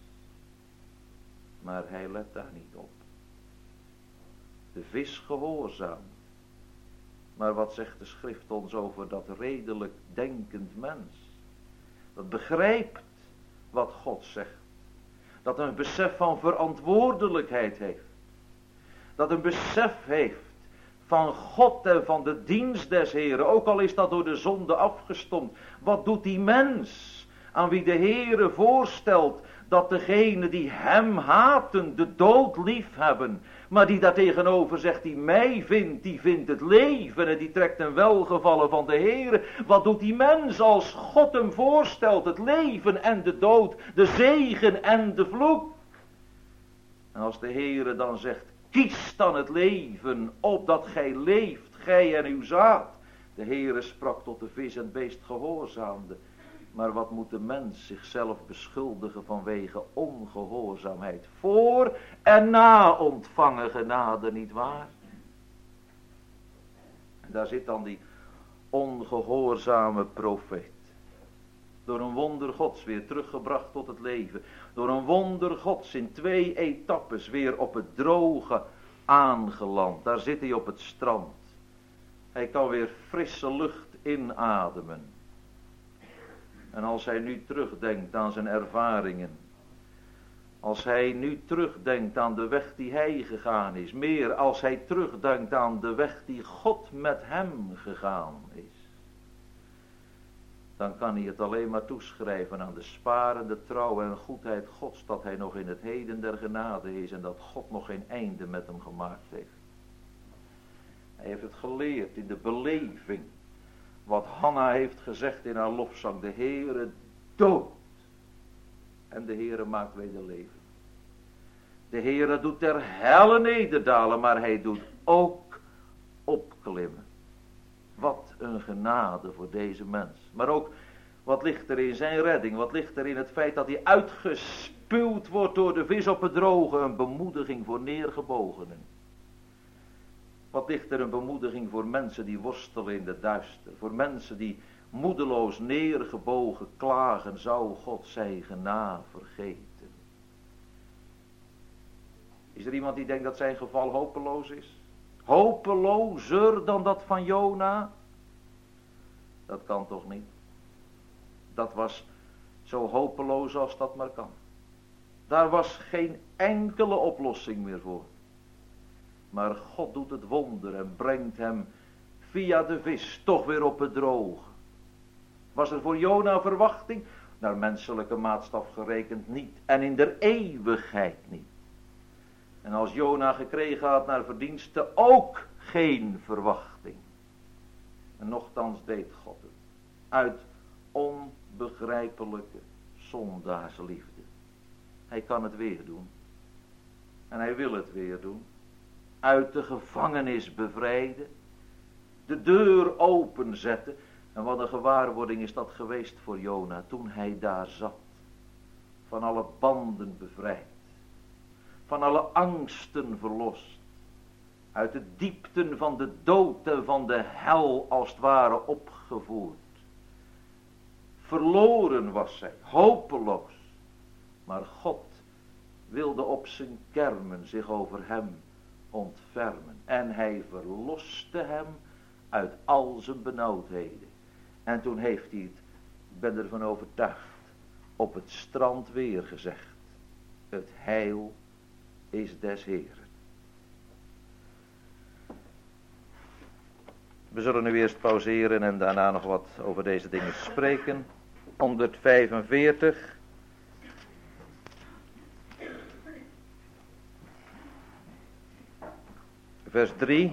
Maar hij let daar niet op. De vis gehoorzaam. Maar wat zegt de schrift ons over dat redelijk denkend mens? Dat begrijpt wat God zegt. Dat een besef van verantwoordelijkheid heeft. Dat een besef heeft van God en van de dienst des Heren. Ook al is dat door de zonde afgestompt. Wat doet die mens aan wie de Heere voorstelt dat degene die hem haten de dood lief hebben. Maar die daartegenover zegt, die mij vindt, die vindt het leven en die trekt een welgevallen van de Heere. Wat doet die mens als God hem voorstelt, het leven en de dood, de zegen en de vloek. En als de Heere dan zegt, kies dan het leven, opdat gij leeft, gij en uw zaad. De Heere sprak tot de vis en het beest gehoorzaamde. Maar wat moet de mens zichzelf beschuldigen vanwege ongehoorzaamheid? Voor en na ontvangen genade, niet waar? En daar zit dan die ongehoorzame profeet. Door een wonder Gods weer teruggebracht tot het leven. Door een wonder Gods in twee etappes weer op het droge aangeland. Daar zit hij op het strand. Hij kan weer frisse lucht inademen. En als hij nu terugdenkt aan zijn ervaringen, Als hij nu terugdenkt aan de weg die hij gegaan is. Meer als hij terugdenkt aan de weg die God met hem gegaan is. Dan kan hij het alleen maar toeschrijven aan de sparende trouw en goedheid Gods. Dat hij nog in het heden der genade is en dat God nog geen einde met hem gemaakt heeft. Hij heeft het geleerd in de beleving. Wat Hanna heeft gezegd in haar lofzang. De Heere doodt. En de Heere maakt weder leven. De Heere doet ter helle nederdalen, maar hij doet ook opklimmen. Wat een genade voor deze mens. Maar ook, wat ligt er in zijn redding? Wat ligt er in het feit dat hij uitgespuwd wordt door de vis op het droge? Een bemoediging voor neergebogenen. Wat ligt er een bemoediging voor mensen die worstelen in de duister. Voor mensen die moedeloos neergebogen klagen. Zou God zijn genade vergeten? Is er iemand die denkt dat zijn geval hopeloos is? Hopelozer dan dat van Jona? Dat kan toch niet? Dat was zo hopeloos als dat maar kan. Daar was geen enkele oplossing meer voor. Maar God doet het wonder en brengt hem via de vis toch weer op het droge. Was er voor Jona verwachting? Naar menselijke maatstaf gerekend niet. En in der eeuwigheid niet. En als Jona gekregen had naar verdienste ook geen verwachting. En nochtans deed God het. Uit onbegrijpelijke zondaarsliefde. Hij kan het weer doen. En hij wil het weer doen. Uit de gevangenis bevrijden. De deur openzetten. En wat een gewaarwording is dat geweest voor Jona toen hij daar zat. Van alle banden bevrijd. Van alle angsten verlost. Uit de diepten van de dood en van de hel als het ware opgevoerd. Verloren was hij, hopeloos. Maar God wilde op zijn kermen zich over hem ontfermen. En hij verloste hem uit al zijn benauwdheden. En toen heeft hij het, ik ben ervan overtuigd, op het strand weer gezegd. Het heil is des Heeren. We zullen nu eerst pauzeren en daarna nog wat over deze dingen spreken. honderdvijfenveertig. Vers drie.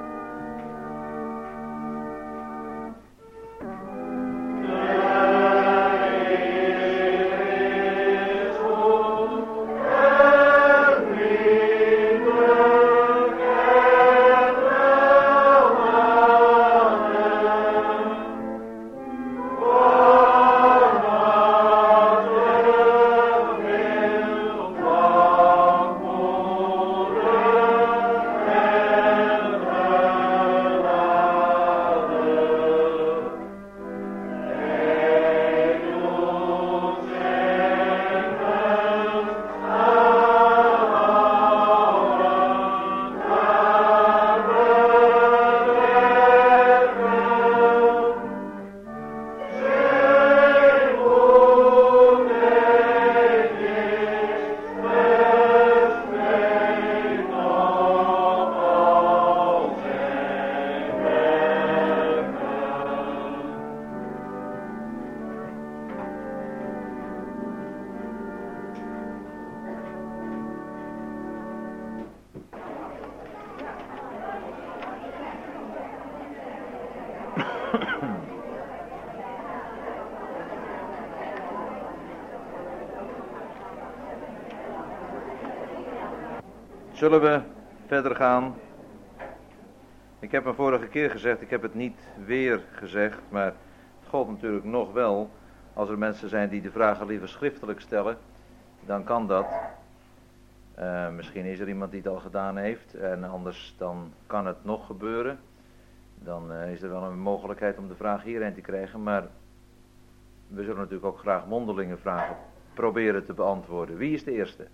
Zullen we verder gaan? Ik heb een vorige keer gezegd, ik heb het niet weer gezegd, maar het gold natuurlijk nog wel. Als er mensen zijn die de vragen liever schriftelijk stellen, dan kan dat. Uh, misschien is er iemand die het al gedaan heeft en anders dan kan het nog gebeuren. Dan uh, is er wel een mogelijkheid om de vraag hierheen te krijgen, maar we zullen natuurlijk ook graag mondelinge vragen proberen te beantwoorden. Wie is de eerste?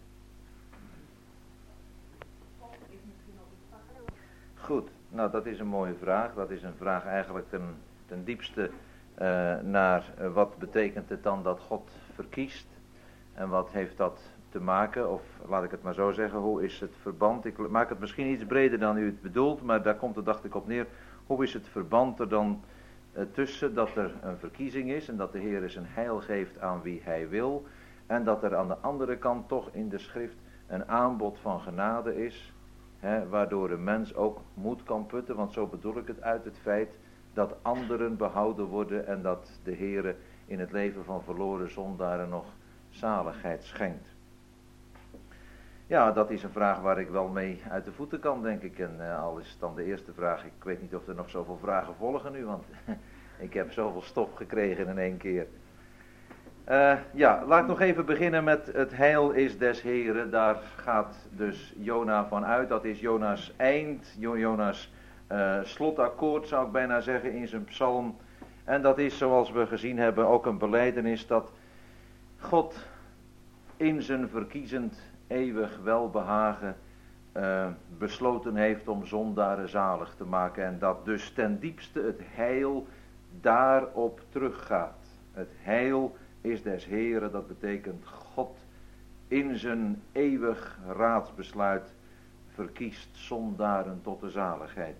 Goed, nou dat is een mooie vraag. Dat is een vraag eigenlijk ten, ten diepste uh, naar uh, wat betekent het dan dat God verkiest. En wat heeft dat te maken, of laat ik het maar zo zeggen, hoe is het verband, ik maak het misschien iets breder dan u het bedoelt, maar daar komt het dacht ik op neer, hoe is het verband er dan uh, tussen dat er een verkiezing is en dat de Heer zijn heil geeft aan wie hij wil en dat er aan de andere kant toch in de schrift een aanbod van genade is, hè, waardoor de mens ook moed kan putten, want zo bedoel ik het uit het feit dat anderen behouden worden en dat de Heer in het leven van verloren zondaren nog zaligheid schenkt. Ja, dat is een vraag waar ik wel mee uit de voeten kan, denk ik. En uh, al is het dan de eerste vraag, ik weet niet of er nog zoveel vragen volgen nu, want ik heb zoveel stof gekregen in één keer. Uh, ja, laat ik nog even beginnen met het heil is des Heren. Daar gaat dus Jona van uit. Dat is Jona's eind, Jona's uh, slotakkoord zou ik bijna zeggen in zijn psalm. En dat is, zoals we gezien hebben, ook een belijdenis dat God in zijn verkiezend eeuwig welbehagen uh, besloten heeft om zondaren zalig te maken. En dat dus ten diepste het heil daarop teruggaat. Het heil is des Heren, dat betekent God in zijn eeuwig raadsbesluit verkiest zondaren tot de zaligheid.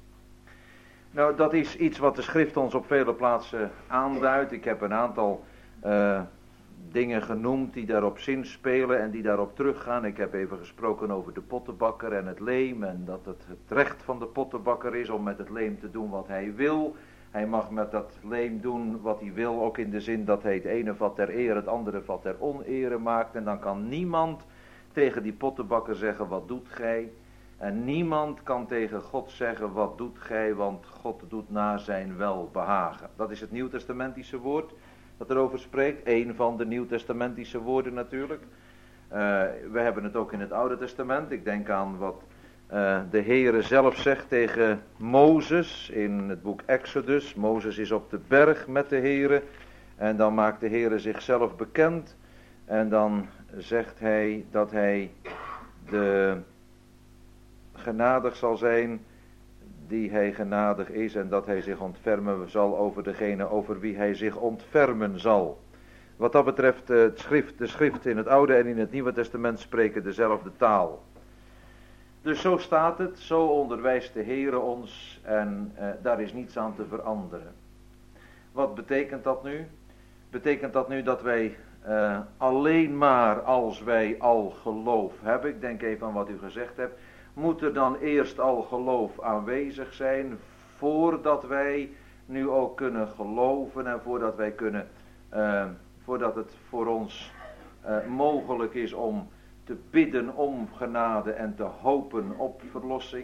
Nou, dat is iets wat de schrift ons op vele plaatsen aanduidt. Ik heb een aantal uh, dingen genoemd die daarop zinspelen en die daarop teruggaan. Ik heb even gesproken over de pottenbakker en het leem en dat het het recht van de pottenbakker is om met het leem te doen wat hij wil. Hij mag met dat leem doen wat hij wil, ook in de zin dat hij het ene vat ter eer, het andere vat ter onere maakt. En dan kan niemand tegen die pottenbakker zeggen, wat doet gij? En niemand kan tegen God zeggen, wat doet gij? Want God doet naar zijn welbehagen. Dat is het Nieuwtestamentische woord dat erover spreekt. Een van de Nieuwtestamentische woorden natuurlijk. Uh, we hebben het ook in het Oude Testament. Ik denk aan wat Uh, de Heere zelf zegt tegen Mozes in het boek Exodus. Mozes is op de berg met de Heere en dan maakt de Heere zichzelf bekend en dan zegt hij dat hij de genadig zal zijn die hij genadig is en dat hij zich ontfermen zal over degene over wie hij zich ontfermen zal. Wat dat betreft het schrift, de schrift in het Oude en in het Nieuwe Testament spreken dezelfde taal. Dus zo staat het, zo onderwijst de Heere ons en uh, daar is niets aan te veranderen. Wat betekent dat nu? Betekent dat nu dat wij uh, alleen maar als wij al geloof hebben, ik denk even aan wat u gezegd hebt, moet er dan eerst al geloof aanwezig zijn voordat wij nu ook kunnen geloven en voordat wij kunnen, uh, voordat het voor ons uh, mogelijk is om te bidden om genade en te hopen op verlossing?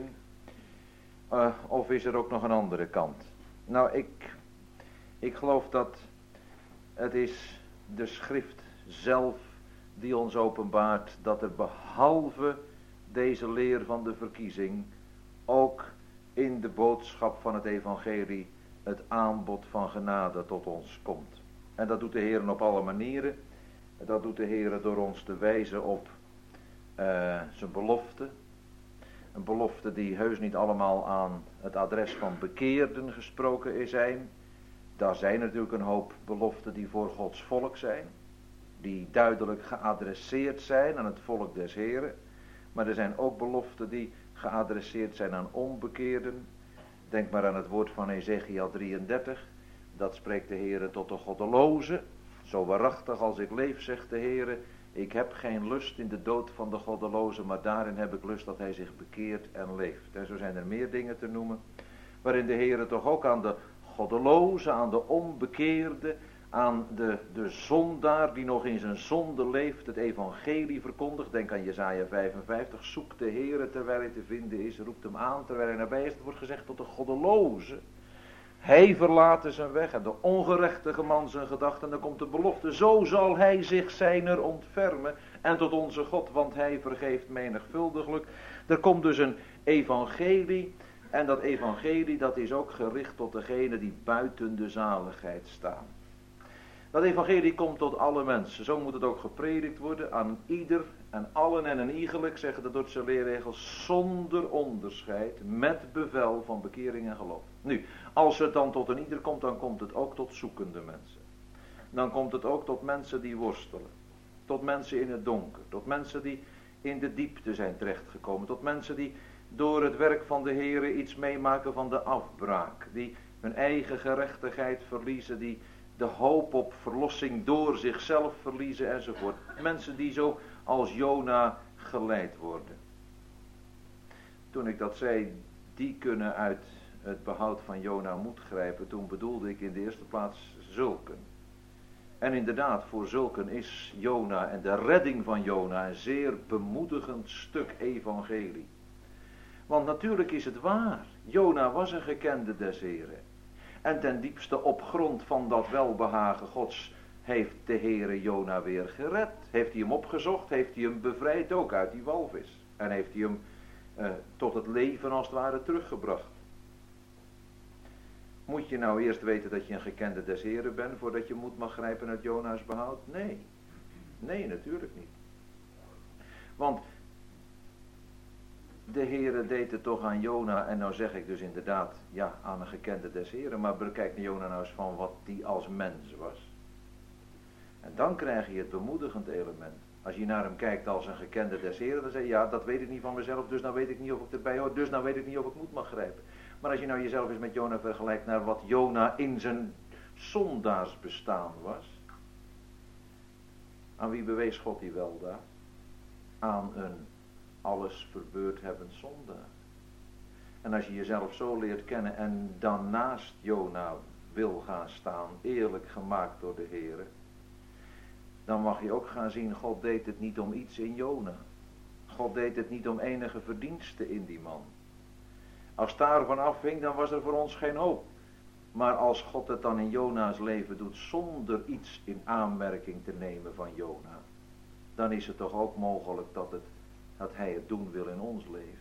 Uh, of is er ook nog een andere kant? Nou, ik, ik geloof dat het is de schrift zelf die ons openbaart dat er behalve deze leer van de verkiezing ook in de boodschap van het evangelie het aanbod van genade tot ons komt. En dat doet de Heer op alle manieren. Dat doet de Heer door ons te wijzen op Uh, zijn belofte. Een belofte die heus niet allemaal aan het adres van bekeerden gesproken zijn. Daar zijn natuurlijk een hoop beloften die voor Gods volk zijn. Die duidelijk geadresseerd zijn aan het volk des Heren. Maar er zijn ook beloften die geadresseerd zijn aan onbekeerden. Denk maar aan het woord van Ezechiel drieëndertig. Dat spreekt de Heere tot de goddeloze. Zo waarachtig als ik leef, zegt de Heere. Ik heb geen lust in de dood van de goddeloze, maar daarin heb ik lust dat hij zich bekeert en leeft. En zo zijn er meer dingen te noemen, waarin de Heere toch ook aan de goddeloze, aan de onbekeerde, aan de, de zondaar die nog in zijn zonde leeft, het evangelie verkondigt. Denk aan Jesaja vijfenvijftig, zoek de Heere terwijl hij te vinden is, roept hem aan terwijl hij nabij is. Het wordt gezegd tot de goddeloze. Hij verlaat zijn weg en de ongerechtige man zijn gedachten. En dan komt de belofte, zo zal hij zich zijner ontfermen. En tot onze God, want hij vergeeft menigvuldiglijk. Er komt dus een evangelie. En dat evangelie dat is ook gericht tot degenen die buiten de zaligheid staan. Dat evangelie komt tot alle mensen. Zo moet het ook gepredikt worden aan ieder en allen en een iegelijk, zeggen de Dordtse leerregels, zonder onderscheid, met bevel van bekering en geloof. Nu, als het dan tot een ieder komt, dan komt het ook tot zoekende mensen. Dan komt het ook tot mensen die worstelen. Tot mensen in het donker. Tot mensen die in de diepte zijn terechtgekomen. Tot mensen die door het werk van de Heere iets meemaken van de afbraak. Die hun eigen gerechtigheid verliezen. Die de hoop op verlossing door zichzelf verliezen enzovoort. Mensen die zo als Jona geleid worden. Toen ik dat zei, die kunnen uit het behoud van Jona moed grijpen. Toen bedoelde ik in de eerste plaats zulken. En inderdaad, voor zulken is Jona en de redding van Jona een zeer bemoedigend stuk evangelie. Want natuurlijk is het waar. Jona was een gekende des Heren. En ten diepste op grond van dat welbehagen Gods heeft de Heere Jona weer gered. Heeft hij hem opgezocht, heeft hij hem bevrijd ook uit die walvis. En heeft hij hem uh, tot het leven als het ware teruggebracht. Moet je nou eerst weten dat je een gekende des Heren bent voordat je moed mag grijpen uit Jona's behoud? Nee. Nee, natuurlijk niet. Want de Heere deed het toch aan Jona, en nou zeg ik dus inderdaad, ja, aan een gekende des Heren, maar bekijk naar Jona nou eens van wat die als mens was. En dan krijg je het bemoedigend element. Als je naar hem kijkt als een gekende des Heren, dan zeg je, ja, dat weet ik niet van mezelf, dus nou weet ik niet of ik erbij hoor, dus nou weet ik niet of ik moed mag grijpen. Maar als je nou jezelf eens met Jona vergelijkt naar wat Jona in zijn zondaarsbestaan was, aan wie bewees God die weldaad? Aan een alles verbeurd hebbend zondaar. En als je jezelf zo leert kennen en dan naast Jona wil gaan staan, eerlijk gemaakt door de Heere, dan mag je ook gaan zien, God deed het niet om iets in Jona. God deed het niet om enige verdienste in die man. Als daarvan afhing, dan was er voor ons geen hoop. Maar als God het dan in Jona's leven doet zonder iets in aanmerking te nemen van Jona, dan is het toch ook mogelijk dat, het, dat hij het doen wil in ons leven.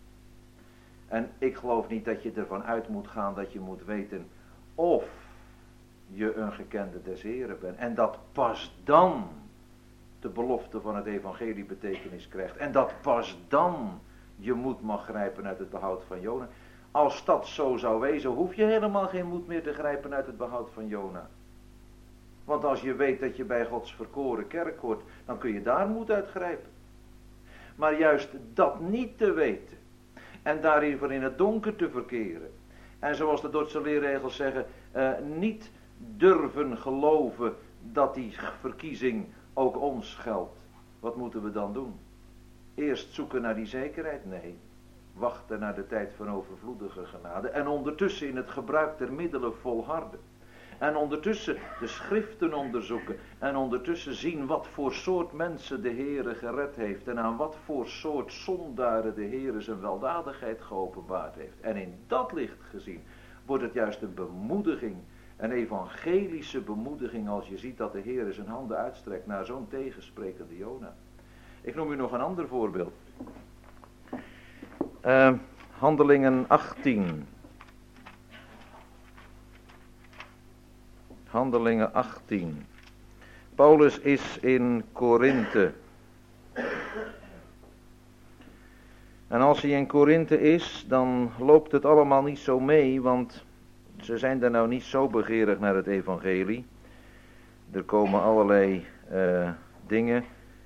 En ik geloof niet dat je ervan uit moet gaan dat je moet weten of je een gekende des Heren bent. En dat pas dan de belofte van het evangelie betekenis krijgt. En dat pas dan je moed mag grijpen uit het behoud van Jona. Als dat zo zou wezen, hoef je helemaal geen moed meer te grijpen uit het behoud van Jona. Want als je weet dat je bij Gods verkoren kerk hoort, dan kun je daar moed uit grijpen. Maar juist dat niet te weten en daarin in het donker te verkeren. En zoals de Dordtse leerregels zeggen, uh, niet durven geloven dat die verkiezing ook ons geldt. Wat moeten we dan doen? Eerst zoeken naar die zekerheid? Nee. Wachten naar de tijd van overvloedige genade. En ondertussen in het gebruik der middelen volharden. En ondertussen de schriften onderzoeken. En ondertussen zien wat voor soort mensen de Heere gered heeft. En aan wat voor soort zondaren de Heere zijn weldadigheid geopenbaard heeft. En in dat licht gezien wordt het juist een bemoediging. Een evangelische bemoediging als je ziet dat de Heere zijn handen uitstrekt naar zo'n tegensprekende Jona. Ik noem u nog een ander voorbeeld. Uh, Handelingen achttien. Handelingen achttien. Paulus is in Korinthe. En als hij in Korinthe is, dan loopt het allemaal niet zo mee, want ze zijn daar nou niet zo begeerig naar het evangelie. Er komen allerlei uh, dingen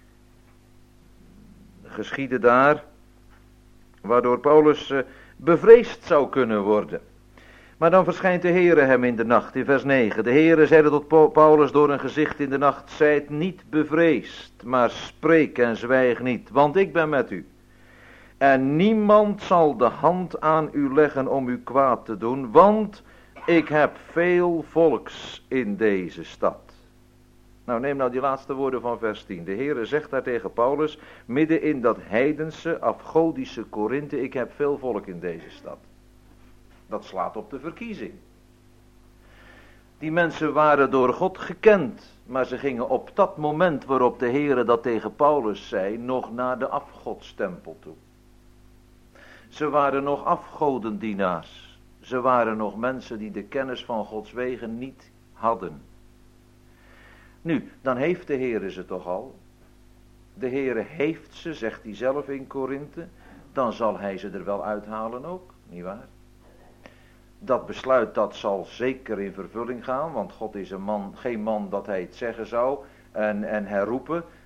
geschieden daar, waardoor Paulus uh, bevreesd zou kunnen worden. Maar dan verschijnt de Heere hem in de nacht, in vers negen. De Heere zeide tot Paulus door een gezicht in de nacht, zijt niet bevreesd, maar spreek en zwijg niet, want ik ben met u. En niemand zal de hand aan u leggen om u kwaad te doen, want ik heb veel volks in deze stad. Nou, neem nou die laatste woorden van vers tien. De Heere zegt daar tegen Paulus, midden in dat heidense, afgodische Korinthe, ik heb veel volk in deze stad. Dat slaat op de verkiezing. Die mensen waren door God gekend, maar ze gingen op dat moment waarop de Heere dat tegen Paulus zei, nog naar de afgodstempel toe. Ze waren nog afgodendienaars. Ze waren nog mensen die de kennis van Gods wegen niet hadden. Nu, dan heeft de Heere ze toch al. De Heere heeft ze, zegt hij zelf in Korinthe. Dan zal hij ze er wel uithalen ook, nietwaar? Dat besluit dat zal zeker in vervulling gaan, want God is een man, geen man dat hij het zeggen zou en, en herroepen.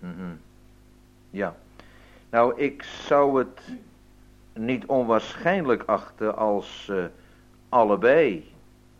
Mm-hmm. Ja. Nou, ik zou het niet onwaarschijnlijk achten als uh, allebei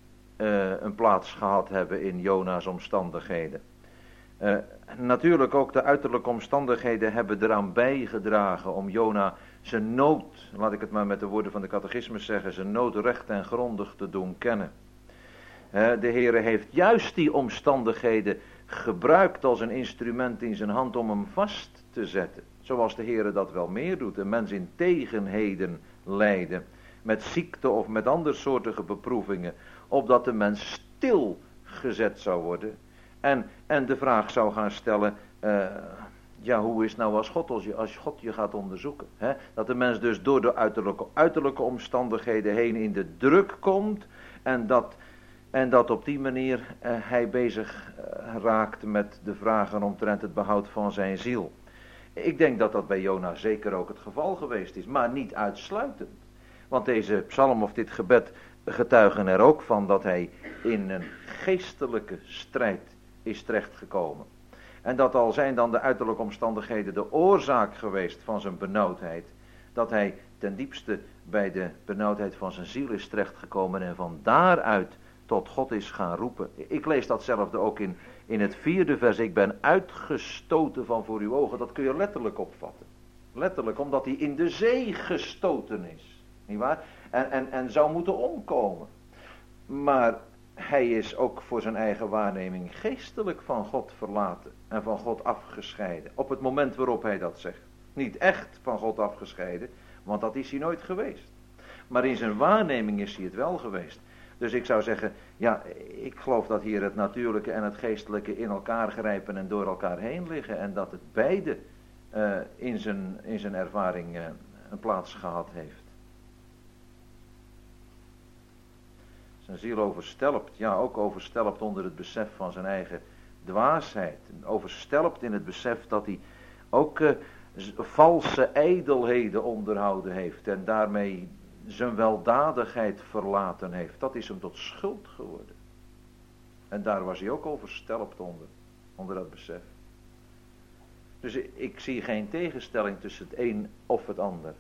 uh, een plaats gehad hebben in Jona's omstandigheden. Uh, natuurlijk ook de uiterlijke omstandigheden hebben eraan bijgedragen om Jona zijn nood, laat ik het maar met de woorden van de catechismus zeggen, zijn nood recht en grondig te doen kennen. Uh, de Heere heeft juist die omstandigheden gebruikt als een instrument in zijn hand om hem vast te zetten. Zoals de Heere dat wel meer doet, een mens in tegenheden leiden, met ziekte of met andersoortige beproevingen, opdat de mens stilgezet zou worden en, en de vraag zou gaan stellen, uh, ja, hoe is het nou als God, als, je, als God je gaat onderzoeken? Hè? Dat de mens dus door de uiterlijke, uiterlijke omstandigheden heen in de druk komt en dat... En dat op die manier uh, hij bezig uh, raakt met de vragen omtrent het behoud van zijn ziel. Ik denk dat dat bij Jona zeker ook het geval geweest is, maar niet uitsluitend. Want deze psalm of dit gebed getuigen er ook van dat hij in een geestelijke strijd is terechtgekomen. En dat al zijn dan de uiterlijke omstandigheden de oorzaak geweest van zijn benauwdheid, dat hij ten diepste bij de benauwdheid van zijn ziel is terechtgekomen en van daaruit tot God is gaan roepen. Ik lees datzelfde ook in, in het vierde vers. Ik ben uitgestoten van voor uw ogen. Dat kun je letterlijk opvatten. Letterlijk, omdat hij in de zee gestoten is. Nietwaar? En, en, en zou moeten omkomen. Maar hij is ook voor zijn eigen waarneming geestelijk van God verlaten. En van God afgescheiden. Op het moment waarop hij dat zegt. Niet echt van God afgescheiden. Want dat is hij nooit geweest. Maar in zijn waarneming is hij het wel geweest. Dus ik zou zeggen, ja, ik geloof dat hier het natuurlijke en het geestelijke in elkaar grijpen en door elkaar heen liggen. En dat het beide uh, in, zijn, in zijn ervaring uh, een plaats gehad heeft. Zijn ziel overstelpt, ja, ook overstelpt onder het besef van zijn eigen dwaasheid. Overstelpt in het besef dat hij ook uh, valse ijdelheden onderhouden heeft en daarmee zijn weldadigheid verlaten heeft. Dat is hem tot schuld geworden. En daar was hij ook overstelpt onder. Onder dat besef. Dus ik zie geen tegenstelling tussen het een of het ander.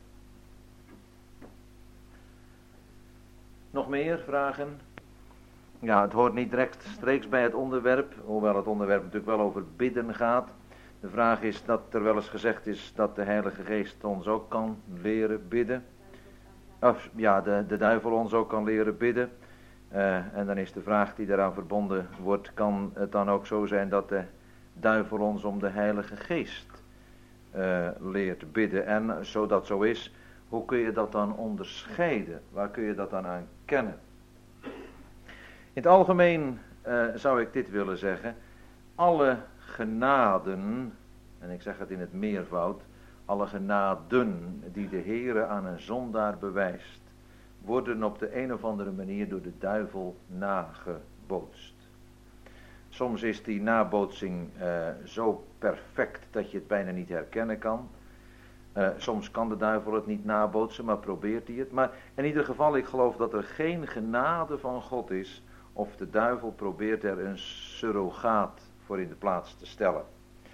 Nog meer vragen? Ja, het hoort niet direct streeks bij het onderwerp. Hoewel het onderwerp natuurlijk wel over bidden gaat. De vraag is dat er wel eens gezegd is dat de Heilige Geest ons ook kan leren bidden. Of ja, de, de duivel ons ook kan leren bidden. Uh, en dan is de vraag die daaraan verbonden wordt, kan het dan ook zo zijn dat de duivel ons om de Heilige Geest uh, leert bidden? En zo dat zo is, hoe kun je dat dan onderscheiden? Waar kun je dat dan aan kennen? In het algemeen uh, zou ik dit willen zeggen. Alle genaden, en ik zeg het in het meervoud, alle genaden die de Heere aan een zondaar bewijst, worden op de een of andere manier door de duivel nagebootst. Soms is die nabootsing uh, zo perfect dat je het bijna niet herkennen kan. Uh, soms kan de duivel het niet nabootsen, maar probeert hij het. Maar in ieder geval, ik geloof dat er geen genade van God is, of de duivel probeert er een surrogaat voor in de plaats te stellen.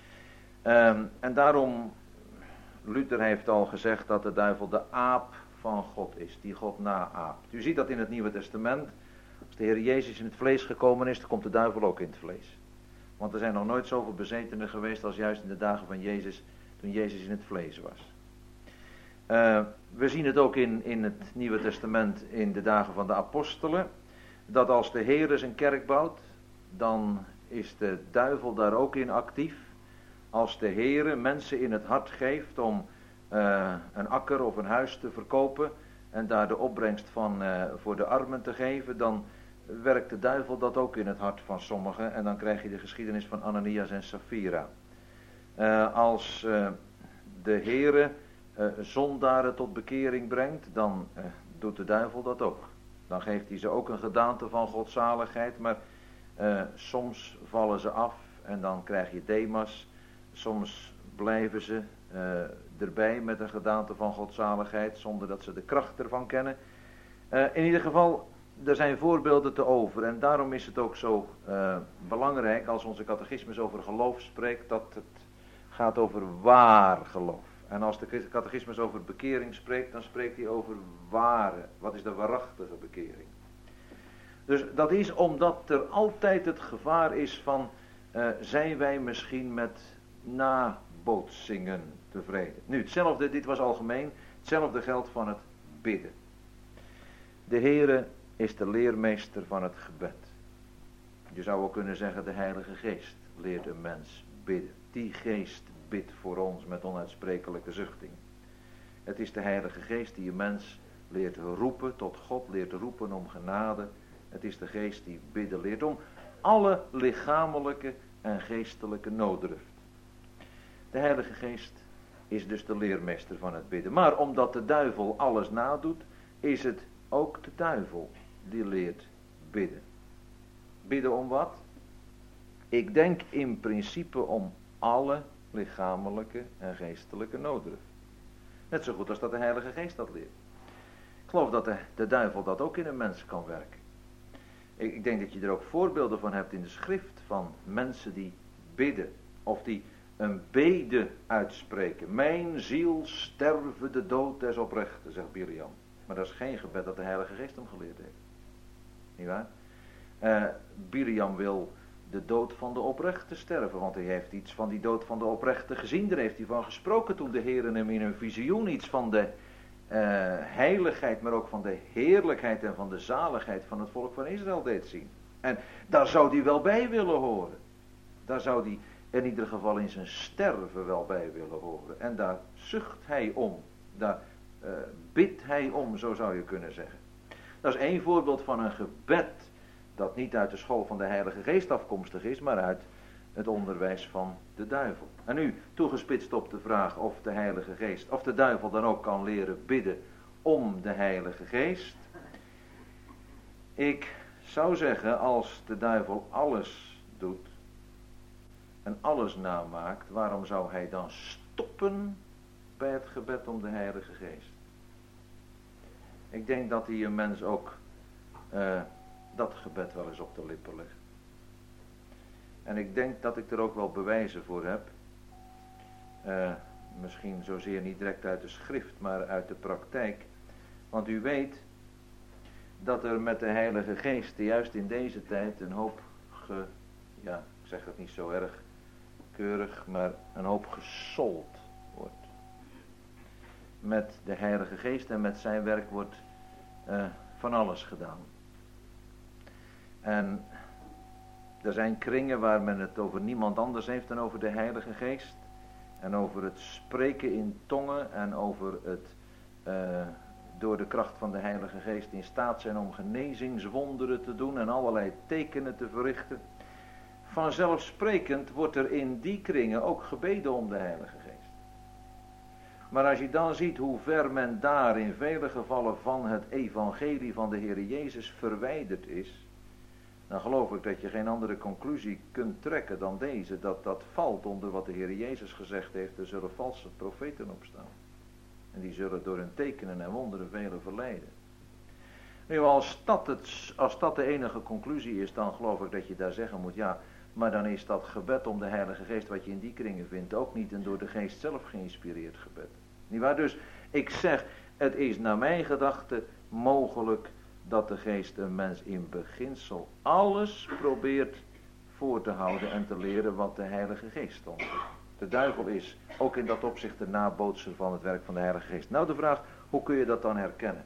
Um, en daarom, Luther heeft al gezegd dat de duivel de aap van God is, die God naaapt. U ziet dat in het Nieuwe Testament. Als de Heer Jezus in het vlees gekomen is, dan komt de duivel ook in het vlees. Want er zijn nog nooit zoveel bezetenen geweest als juist in de dagen van Jezus, toen Jezus in het vlees was. Uh, we zien het ook in, in het Nieuwe Testament in de dagen van de apostelen, dat als de Heer zijn kerk bouwt, dan is de duivel daar ook in actief. Als de Heer mensen in het hart geeft om uh, een akker of een huis te verkopen en daar de opbrengst van uh, voor de armen te geven, dan werkt de duivel dat ook in het hart van sommigen en dan krijg je de geschiedenis van Ananias en Sapphira. Uh, als uh, de Heere uh, zondaren tot bekering brengt, dan uh, doet de duivel dat ook. Dan geeft hij ze ook een gedaante van godzaligheid, maar uh, soms vallen ze af en dan krijg je Demas. Soms blijven ze uh, erbij met een gedaante van godzaligheid, zonder dat ze de kracht ervan kennen. Uh, in ieder geval, er zijn voorbeelden te over en daarom is het ook zo uh, belangrijk als onze catechismus over geloof spreekt, dat het gaat over waar geloof. En als de catechismus over bekering spreekt, dan spreekt hij over ware. Wat is de waarachtige bekering? Dus dat is omdat er altijd het gevaar is van, uh, zijn wij misschien met nabootsingen tevreden. Nu, hetzelfde, dit was algemeen, hetzelfde geldt van het bidden. De Heere is de leermeester van het gebed. Je zou ook kunnen zeggen, de Heilige Geest leert een mens bidden. Die geest bidt voor ons met onuitsprekelijke zuchting. Het is de Heilige Geest die een mens leert roepen tot God, leert roepen om genade. Het is de Geest die bidden leert om alle lichamelijke en geestelijke nooddruft. De Heilige Geest is dus de leermeester van het bidden. Maar omdat de duivel alles nadoet, is het ook de duivel die leert bidden. Bidden om wat? Ik denk in principe om alle lichamelijke en geestelijke nooddruft. Net zo goed als dat de Heilige Geest dat leert. Ik geloof dat de, de duivel dat ook in een mens kan werken. Ik, ik denk dat je er ook voorbeelden van hebt in de schrift van mensen die bidden. Of die een bede uitspreken. Mijn ziel sterve de dood des oprechten, zegt Biliam. Maar dat is geen gebed dat de Heilige Geest hem geleerd heeft. Niet waar? Uh, Biliam wil de dood van de oprechte sterven, want hij heeft iets van die dood van de oprechte gezien. Daar heeft hij van gesproken toen de Heer hem in een visioen iets van de uh, heiligheid, maar ook van de heerlijkheid en van de zaligheid van het volk van Israël deed zien. En daar zou hij wel bij willen horen. Daar zou hij in ieder geval in zijn sterven wel bij willen horen. En daar zucht hij om. Daar uh, bidt hij om, zo zou je kunnen zeggen. Dat is één voorbeeld van een gebed dat niet uit de school van de Heilige Geest afkomstig is, maar uit het onderwijs van de duivel. En nu toegespitst op de vraag of de Heilige Geest, of de duivel dan ook kan leren bidden om de Heilige Geest. Ik zou zeggen, als de duivel alles doet en alles namaakt, waarom zou hij dan stoppen bij het gebed om de Heilige Geest? Ik denk dat hij een mens ook uh, dat gebed wel eens op de lippen legt. En ik denk dat ik er ook wel bewijzen voor heb. Uh, misschien zozeer niet direct uit de schrift, maar uit de praktijk. Want u weet dat er met de Heilige Geest juist in deze tijd een hoop, ge, ja, ik zeg het niet zo erg keurig, maar een hoop gesold wordt. Met de Heilige Geest en met zijn werk wordt uh, van alles gedaan. En er zijn kringen waar men het over niemand anders heeft dan over de Heilige Geest. En over het spreken in tongen en over het uh, door de kracht van de Heilige Geest in staat zijn om genezingswonderen te doen en allerlei tekenen te verrichten. Vanzelfsprekend wordt er in die kringen ook gebeden om de Heilige Geest. Maar als je dan ziet hoe ver men daar in vele gevallen van het evangelie van de Heer Jezus verwijderd is, dan geloof ik dat je geen andere conclusie kunt trekken dan deze, dat dat valt onder wat de Heer Jezus gezegd heeft, er zullen valse profeten opstaan. En die zullen door hun tekenen en wonderen velen verleiden. Nu, als dat, het, als dat de enige conclusie is, dan geloof ik dat je daar zeggen moet, ja, maar dan is dat gebed om de Heilige Geest wat je in die kringen vindt ook niet een door de Geest zelf geïnspireerd gebed. Niet waar? Dus ik zeg, het is naar mijn gedachte mogelijk dat de Geest een mens in beginsel alles probeert voor te houden en te leren wat de Heilige Geest stond. De duivel is ook in dat opzicht de nabootser van het werk van de Heilige Geest. Nou de vraag, hoe kun je dat dan herkennen?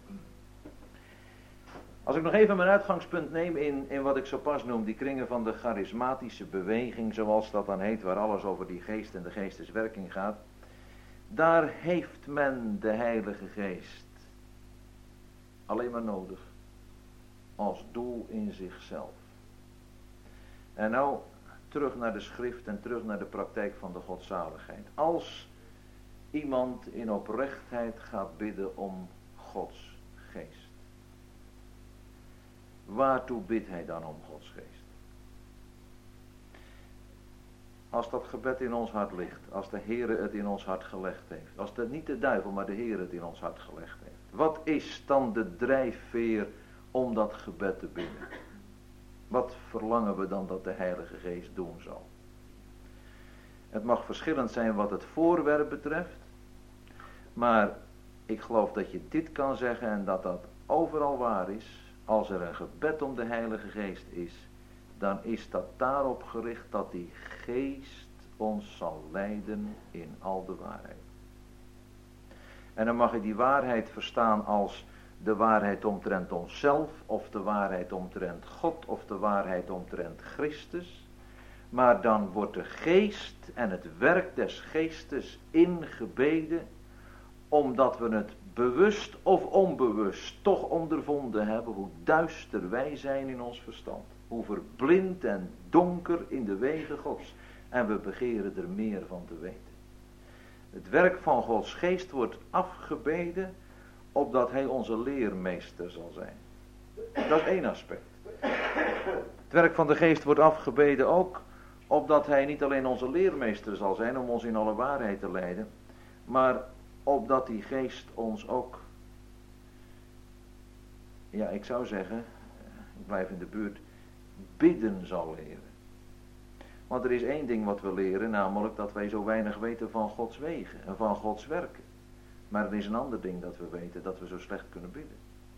Als ik nog even mijn uitgangspunt neem in, in wat ik zo pas noem, die kringen van de charismatische beweging, zoals dat dan heet, waar alles over die geest en de geesteswerking gaat. Daar heeft men de Heilige Geest alleen maar nodig als doel in zichzelf. En nou terug naar de schrift en terug naar de praktijk van de godzaligheid. Als iemand in oprechtheid gaat bidden om Gods geest, waartoe bidt hij dan om Gods geest? Als dat gebed in ons hart ligt, als de Heere het in ons hart gelegd heeft, als het niet de duivel, maar de Heere het in ons hart gelegd heeft, wat is dan de drijfveer om dat gebed te bidden? Wat verlangen we dan dat de Heilige Geest doen zal? Het mag verschillend zijn wat het voorwerp betreft. Maar ik geloof dat je dit kan zeggen en dat dat overal waar is. Als er een gebed om de Heilige Geest is, dan is dat daarop gericht dat die Geest ons zal leiden in al de waarheid. En dan mag je die waarheid verstaan als de waarheid omtrent onszelf, of de waarheid omtrent God, of de waarheid omtrent Christus. Maar dan wordt de Geest en het werk des Geestes ingebeden, omdat we het bewust of onbewust toch ondervonden hebben hoe duister wij zijn in ons verstand. Hoe verblind en donker in de wegen Gods. En we begeren er meer van te weten. Het werk van Gods Geest wordt afgebeden, opdat Hij onze leermeester zal zijn. Dat is één aspect. Het werk van de Geest wordt afgebeden ook, opdat Hij niet alleen onze leermeester zal zijn, om ons in alle waarheid te leiden, maar opdat die Geest ons ook, ja, ik zou zeggen, ik blijf in de buurt, bidden zal leren. Want er is één ding wat we leren, namelijk dat wij zo weinig weten van Gods wegen en van Gods werken. Maar er is een ander ding dat we weten, dat we zo slecht kunnen bidden.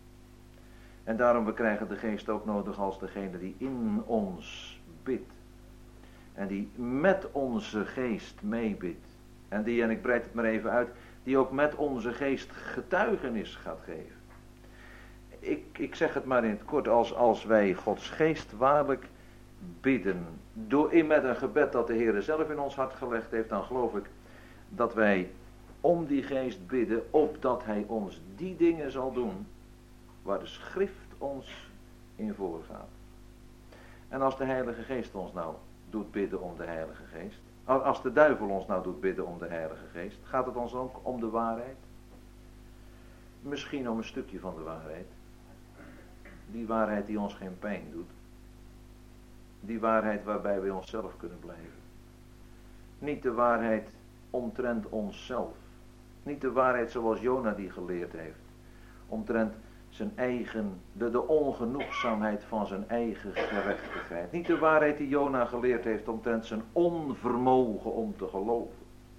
En daarom we krijgen de Geest ook nodig als degene die in ons bidt. En die met onze geest meebidt. En die, en ik breid het maar even uit, die ook met onze geest getuigenis gaat geven. Ik, ik zeg het maar in het kort, als, als wij Gods Geest waarlijk bidden, door in met een gebed dat de Heer zelf in ons hart gelegd heeft, dan geloof ik dat wij om die Geest bidden, opdat Hij ons die dingen zal doen waar de Schrift ons in voorgaat. En als de Heilige Geest ons nou doet bidden om de Heilige Geest, als de duivel ons nou doet bidden om de Heilige Geest, gaat het ons ook om de waarheid? Misschien om een stukje van de waarheid. Die waarheid die ons geen pijn doet. Die waarheid waarbij wij onszelf kunnen blijven. Niet de waarheid omtrent onszelf. Niet de waarheid zoals Jona die geleerd heeft. Omtrent zijn eigen, de, de ongenoegzaamheid van zijn eigen gerechtigheid. Niet de waarheid die Jona geleerd heeft omtrent zijn onvermogen om te geloven.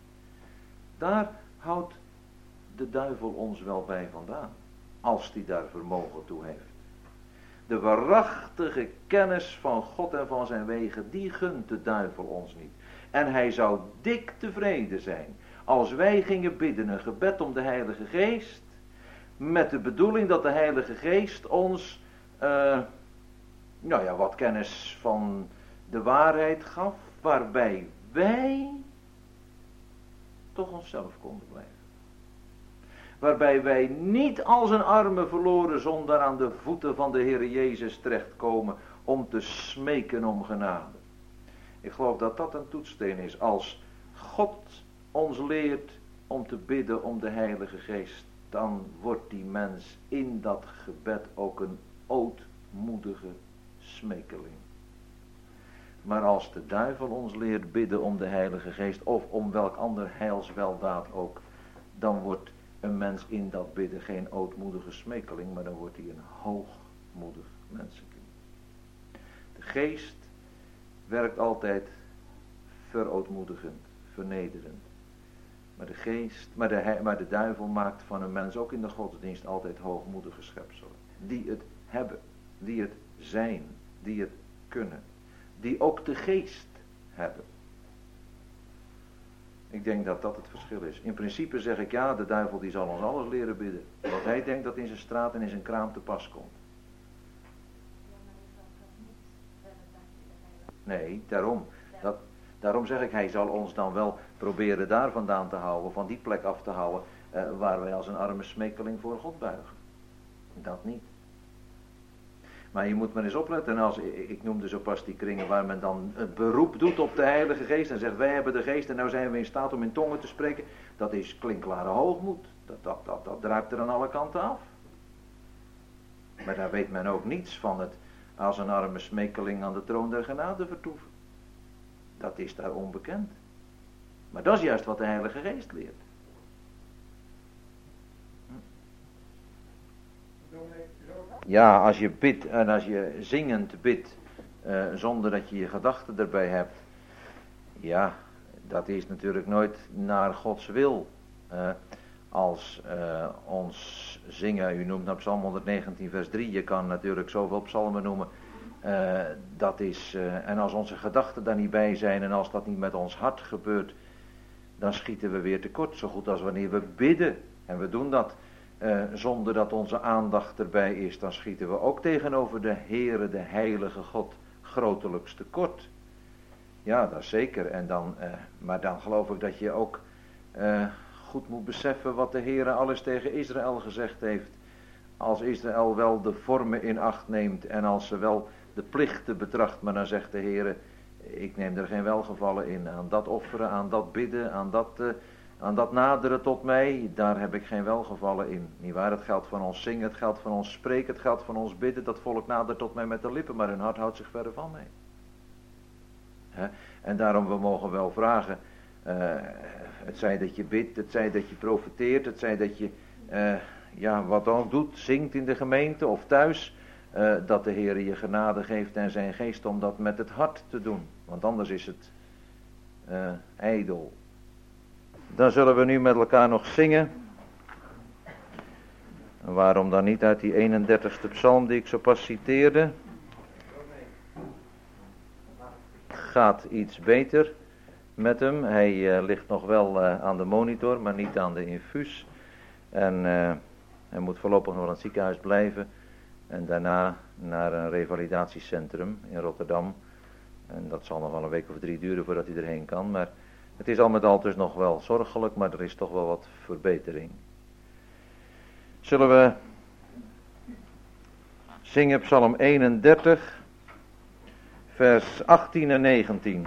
Daar houdt de duivel ons wel bij vandaan. Als die daar vermogen toe heeft. De waarachtige kennis van God en van zijn wegen, die gunt de duivel ons niet. En hij zou dik tevreden zijn als wij gingen bidden een gebed om de Heilige Geest, met de bedoeling dat de Heilige Geest ons, uh, nou ja, wat kennis van de waarheid gaf, waarbij wij toch onszelf konden blijven. Waarbij wij niet als een arme verloren zondaar aan de voeten van de Heer Jezus terechtkomen om te smeken om genade. Ik geloof dat dat een toetssteen is. Als God ons leert om te bidden om de Heilige Geest, dan wordt die mens in dat gebed ook een ootmoedige smekeling. Maar als de duivel ons leert bidden om de Heilige Geest, of om welk ander heilsweldaad ook, dan wordt een mens in dat bidden geen ootmoedige smekeling, maar dan wordt hij een hoogmoedig mensenkind. De Geest werkt altijd verootmoedigend, vernederend. Maar de geest, maar de, maar de duivel maakt van een mens ook in de godsdienst altijd hoogmoedige schepselen. Die het hebben, die het zijn, die het kunnen. Die ook de geest hebben. Ik denk dat dat het verschil is. In principe zeg ik ja, de duivel die zal ons alles leren bidden. Wat hij denkt dat in zijn straat en in zijn kraam te pas komt. Nee, daarom. Dat, daarom zeg ik, hij zal ons dan wel proberen daar vandaan te houden, van die plek af te houden, uh, waar wij als een arme smekeling voor God buigen. Dat niet. Maar je moet maar eens opletten, als, ik noemde zo pas die kringen waar men dan het beroep doet op de Heilige Geest en zegt wij hebben de Geest en nou zijn we in staat om in tongen te spreken. Dat is klinkklare hoogmoed. Dat, dat, dat, dat druipt er aan alle kanten af. Maar daar weet men ook niets van het als een arme smekeling aan de troon der genade vertoeven. Dat is daar onbekend. Maar dat is juist wat de Heilige Geest leert. Ja, als je bidt en als je zingend bidt, uh, zonder dat je je gedachten erbij hebt, ja, dat is natuurlijk nooit naar Gods wil. Uh, als uh, ons zingen, u noemt nou Psalm honderdnegentien vers drie, je kan natuurlijk zoveel psalmen noemen. Uh, dat is, uh, en als onze gedachten daar niet bij zijn en als dat niet met ons hart gebeurt, dan schieten we weer tekort. Zo goed als wanneer we bidden, en we doen dat uh, zonder dat onze aandacht erbij is, dan schieten we ook tegenover de Heere, de heilige God, grotelijks tekort. Ja, dat is zeker. En dan, uh, maar dan geloof ik dat je ook uh, goed moet beseffen wat de Heere alles tegen Israël gezegd heeft. Als Israël wel de vormen in acht neemt en als ze wel de plichten betracht, maar dan zegt de Heere, ik neem er geen welgevallen in. Aan dat offeren, aan dat bidden, aan dat, uh, aan dat naderen tot mij, daar heb ik geen welgevallen in. Niet waar, het geldt van ons zingen, het geldt van ons spreken, het geldt van ons bidden. Dat volk nadert tot mij met de lippen, maar hun hart houdt zich verre van mij. He? En daarom, we mogen wel vragen, uh, het zij dat je bidt, het zij dat je profeteert, het zij dat je, uh, ja, wat dan ook doet, zingt in de gemeente of thuis, uh, dat de Heer je genade geeft en zijn geest om dat met het hart te doen. Want anders is het uh, ijdel. Dan zullen we nu met elkaar nog zingen. En waarom dan niet uit die eenendertigste psalm die ik zo pas citeerde. Gaat iets beter met hem. Hij uh, ligt nog wel uh, aan de monitor, maar niet aan de infuus. En uh, hij moet voorlopig nog in het ziekenhuis blijven. En daarna naar een revalidatiecentrum in Rotterdam. En dat zal nog wel een week of drie duren voordat hij erheen kan. Maar het is al met al dus nog wel zorgelijk, maar er is toch wel wat verbetering. Zullen we zingen Psalm eenendertig. Vers achttien en negentien.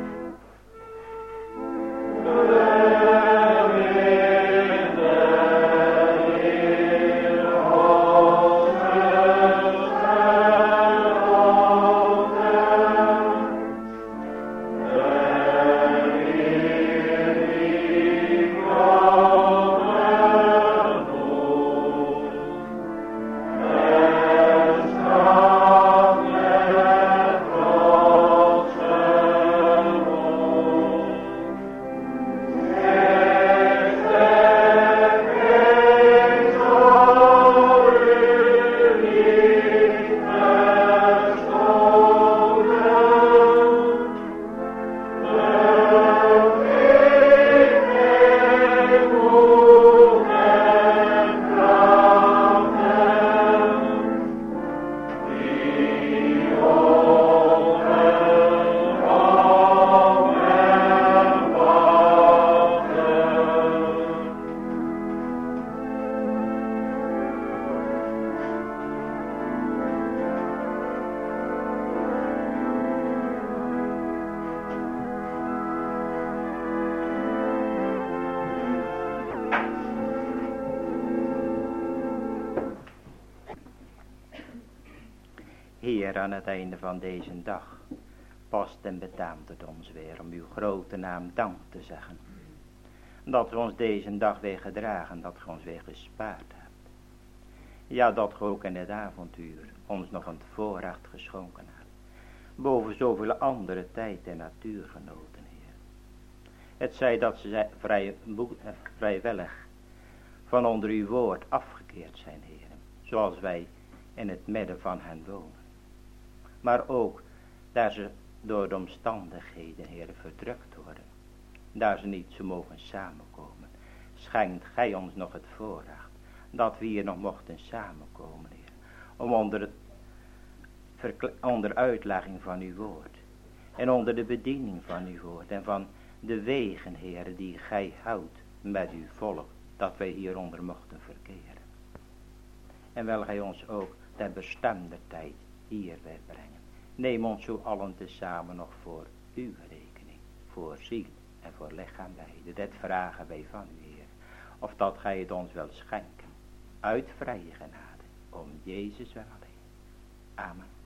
Heer, aan het einde van deze dag past en betaamt het ons weer om uw grote naam dank te zeggen. Dat we ons deze dag weer gedragen, dat ge ons weer gespaard hebt. Ja, dat ge ook in het avontuur ons nog een voorrecht geschonken hebt. Boven zoveel andere tijd en natuurgenoten, Heer. Het zij dat ze vrij, vrijwillig van onder uw woord afgekeerd zijn, Heer. Zoals wij in het midden van hen wonen. Maar ook daar ze door de omstandigheden, Heer, verdrukt worden. Daar ze niet zo mogen samenkomen. Schenkt gij ons nog het voorrecht dat we hier nog mochten samenkomen, Heer. Om onder, het, onder uitlegging van uw woord. En onder de bediening van uw woord. En van de wegen, Heer, die gij houdt met uw volk. Dat wij hieronder mochten verkeren. En wil gij ons ook ten bestemde tijd hier weer brengen. Neem ons zo allen tezamen nog voor uw rekening. Voor ziel en voor lichaam beide. Dit vragen wij van u, Heer. Of dat gij het ons wilt schenken. Uit vrije genade. Om Jezus wel alleen. Amen.